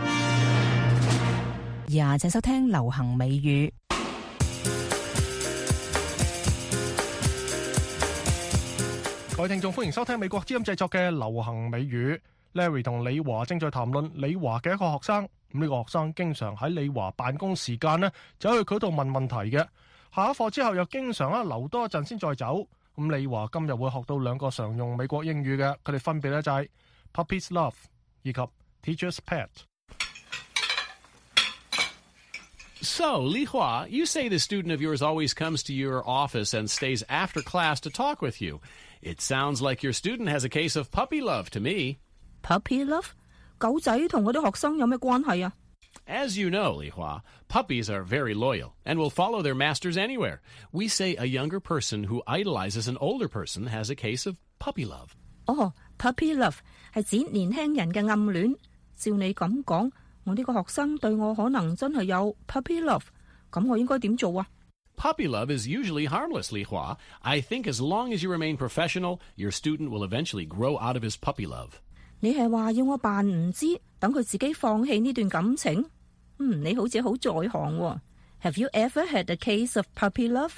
而家請收聽流行美語。 各位聽眾，歡迎收聽美國之音製作嘅流行美語。Larry 同李華正在談論李華嘅一個學生。咁呢個學生經常喺李華辦公時間呢走去佢度問問題嘅。下一課之後又經常留多一陣先再走。咁李華今日會學到兩個常用美國英語嘅，佢哋分別咧就係 Puppy's Love 以及 Teacher's Pet。So, Li Hua, you say the student of yours always comes to your office and stays after class to talk with you. It sounds like your student has a case of puppy love to me. Puppy love? 狗仔同嗰啲學生有咩關係啊？ As you know, Li Hua, puppies are very loyal and will follow their masters anywhere. We say a younger person who idolizes an older person has a case of puppy love. 哦 puppy love 係指年輕人嘅暗戀。照你咁講，我呢個學生對我可能真係有 puppy love， 咁我應該點做啊？ Puppy love is usually harmless, Li Hua. I think as long as you remain professional, your student will eventually grow out of his puppy love. 你係話要我扮唔知，等佢自己放棄呢段感情？你好似好在行喎。Have you ever had a case of puppy love?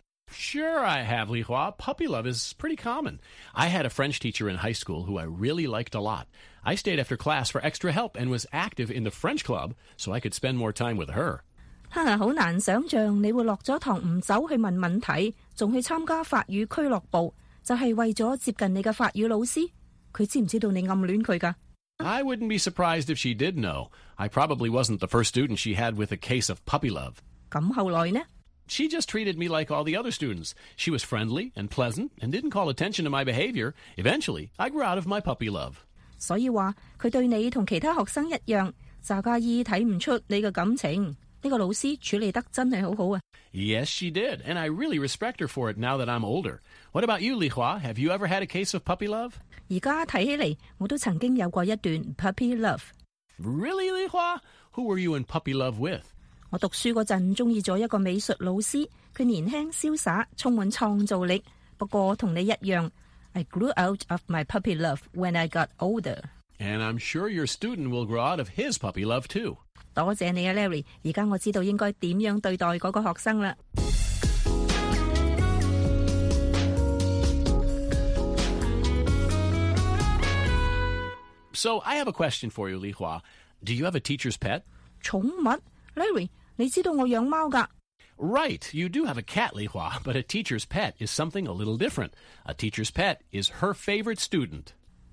Sure I have, Li Hua. Puppy love is pretty common. I had a French teacher in high school who I really liked a lot. I stayed after class for extra help and was active in the French club so I could spend more time with her. 好難想像你會落咗堂唔走去問問題，仲去參加法語俱樂部，就係為咗接近你嘅法語老師。佢知唔知道你暗戀佢㗎？ I wouldn't be surprised if she did know. I probably wasn't the first student she had with a case of puppy love. 咁後來呢？ She just treated me like all the other students. She was friendly and pleasant and didn't call attention to my behavior. Eventually, I grew out of my puppy love. 所以話佢對你同其他學生一樣，詐假意睇唔出你嘅感情。呢個老師處理得真係好好啊。 Yes, she did, and I really respect her for it now that I'm older. What about you, Li Hua? Have you ever had a case of puppy love? 而家睇起嚟，我都曾經有過一段 puppy love。 Really, Li Hua? Who were you in puppy love with? 我讀書嗰陣中意咗一個美術老師，佢年輕瀟灑，充滿創造力。不過同你一樣 I grew out of my puppy love when I got older. And I'm sure your student will grow out of his puppy love too. 多謝你啊 Larry， 而家我知道應該點樣對待嗰個學生啦。 So I have a question for you, Li Hua. Do you have a teacher's pet? 寵物 Larry， 你知道我養貓㗎。 Right, you do have a cat, Li Hua, but a teacher's pet is something a little different. A teacher's pet is her favorite student.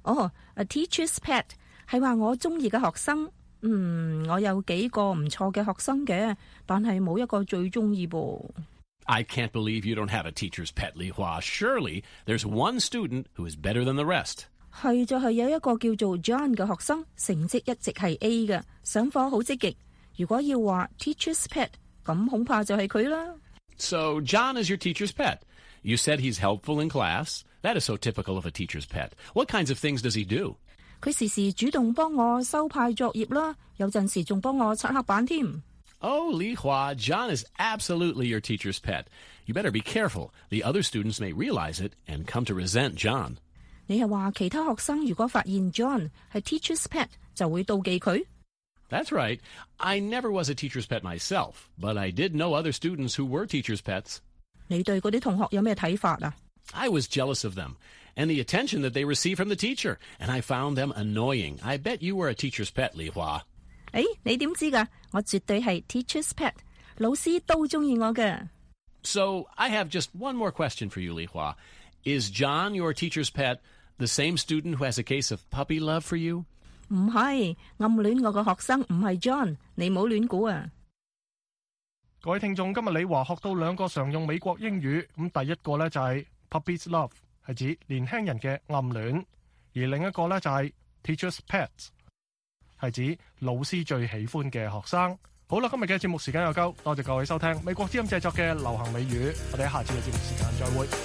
A teacher's pet 係話我中意嘅學生。我有幾個唔錯嘅學生嘅，但係冇一個最中意噃。 I can't believe you don't have a teacher's pet, Li Hua. Surely there's one student who is better than the rest. 係就係有一個叫做 John 嘅學生，成績一直係 A 嘅，上課好積極。如果要話 teacher's pet，咁恐怕就係佢啦。 So John is your teacher's pet. You said he's helpful in class. That is so typical of a teacher's pet. What kinds of things does he do? 佢時時主動幫我收派作業啦，有陣時仲幫我擦黑板添。 Oh, Li Hua, John is absolutely your teacher's pet. You better be careful. The other students may realize it and come to resent John. 你係話其他學生如果發現 John 係 teacher's pet，就會妒忌佢？ That's right. I never was a teacher's pet myself, but I did know other students who were teacher's pets. 你對嗰啲同學有咩睇法啊？ I was jealous of them and the attention that they received from the teacher, and I found them annoying. I bet you were a teacher's pet, Li Hua. 你點知㗎？我絕對係 teacher's pet， 老師都中意我㗎。 So I have just one more question for you, Li Hua. Is John, your teacher's pet, the same student who has a case of puppy love for you? 唔係，暗戀我嘅學生唔係 John， 你冇亂估啊！ 各位聽眾，今日李華學到兩個常用美國英語，咁第一個呢就係 Puppy's Love， 係指年輕人嘅暗戀，而另一個呢就係 Teacher's Pet， 係指老師最喜歡嘅學生。好啦，今日嘅節目時間又夠，多謝各位收聽美國之音製作嘅流行美語，我哋喺下次嘅節目時間再會。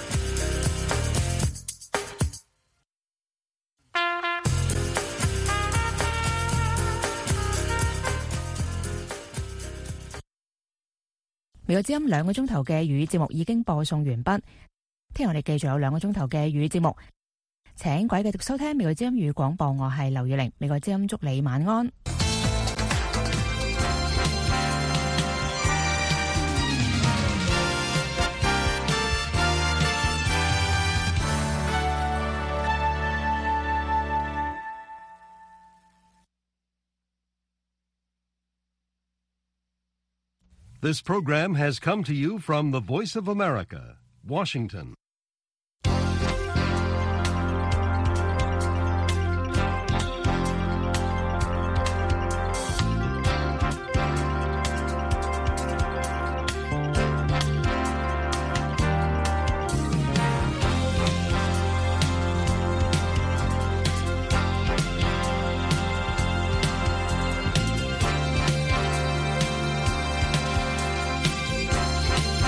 美國之音2個鐘頭嘅粵語節目已經播送完畢，聽日我哋繼續有2個鐘頭嘅粵語節目，請各位繼續收聽美國之音粵語廣播，我係劉月玲，美國之音祝你晚安。 This program has come to you from the Voice of America, Washington.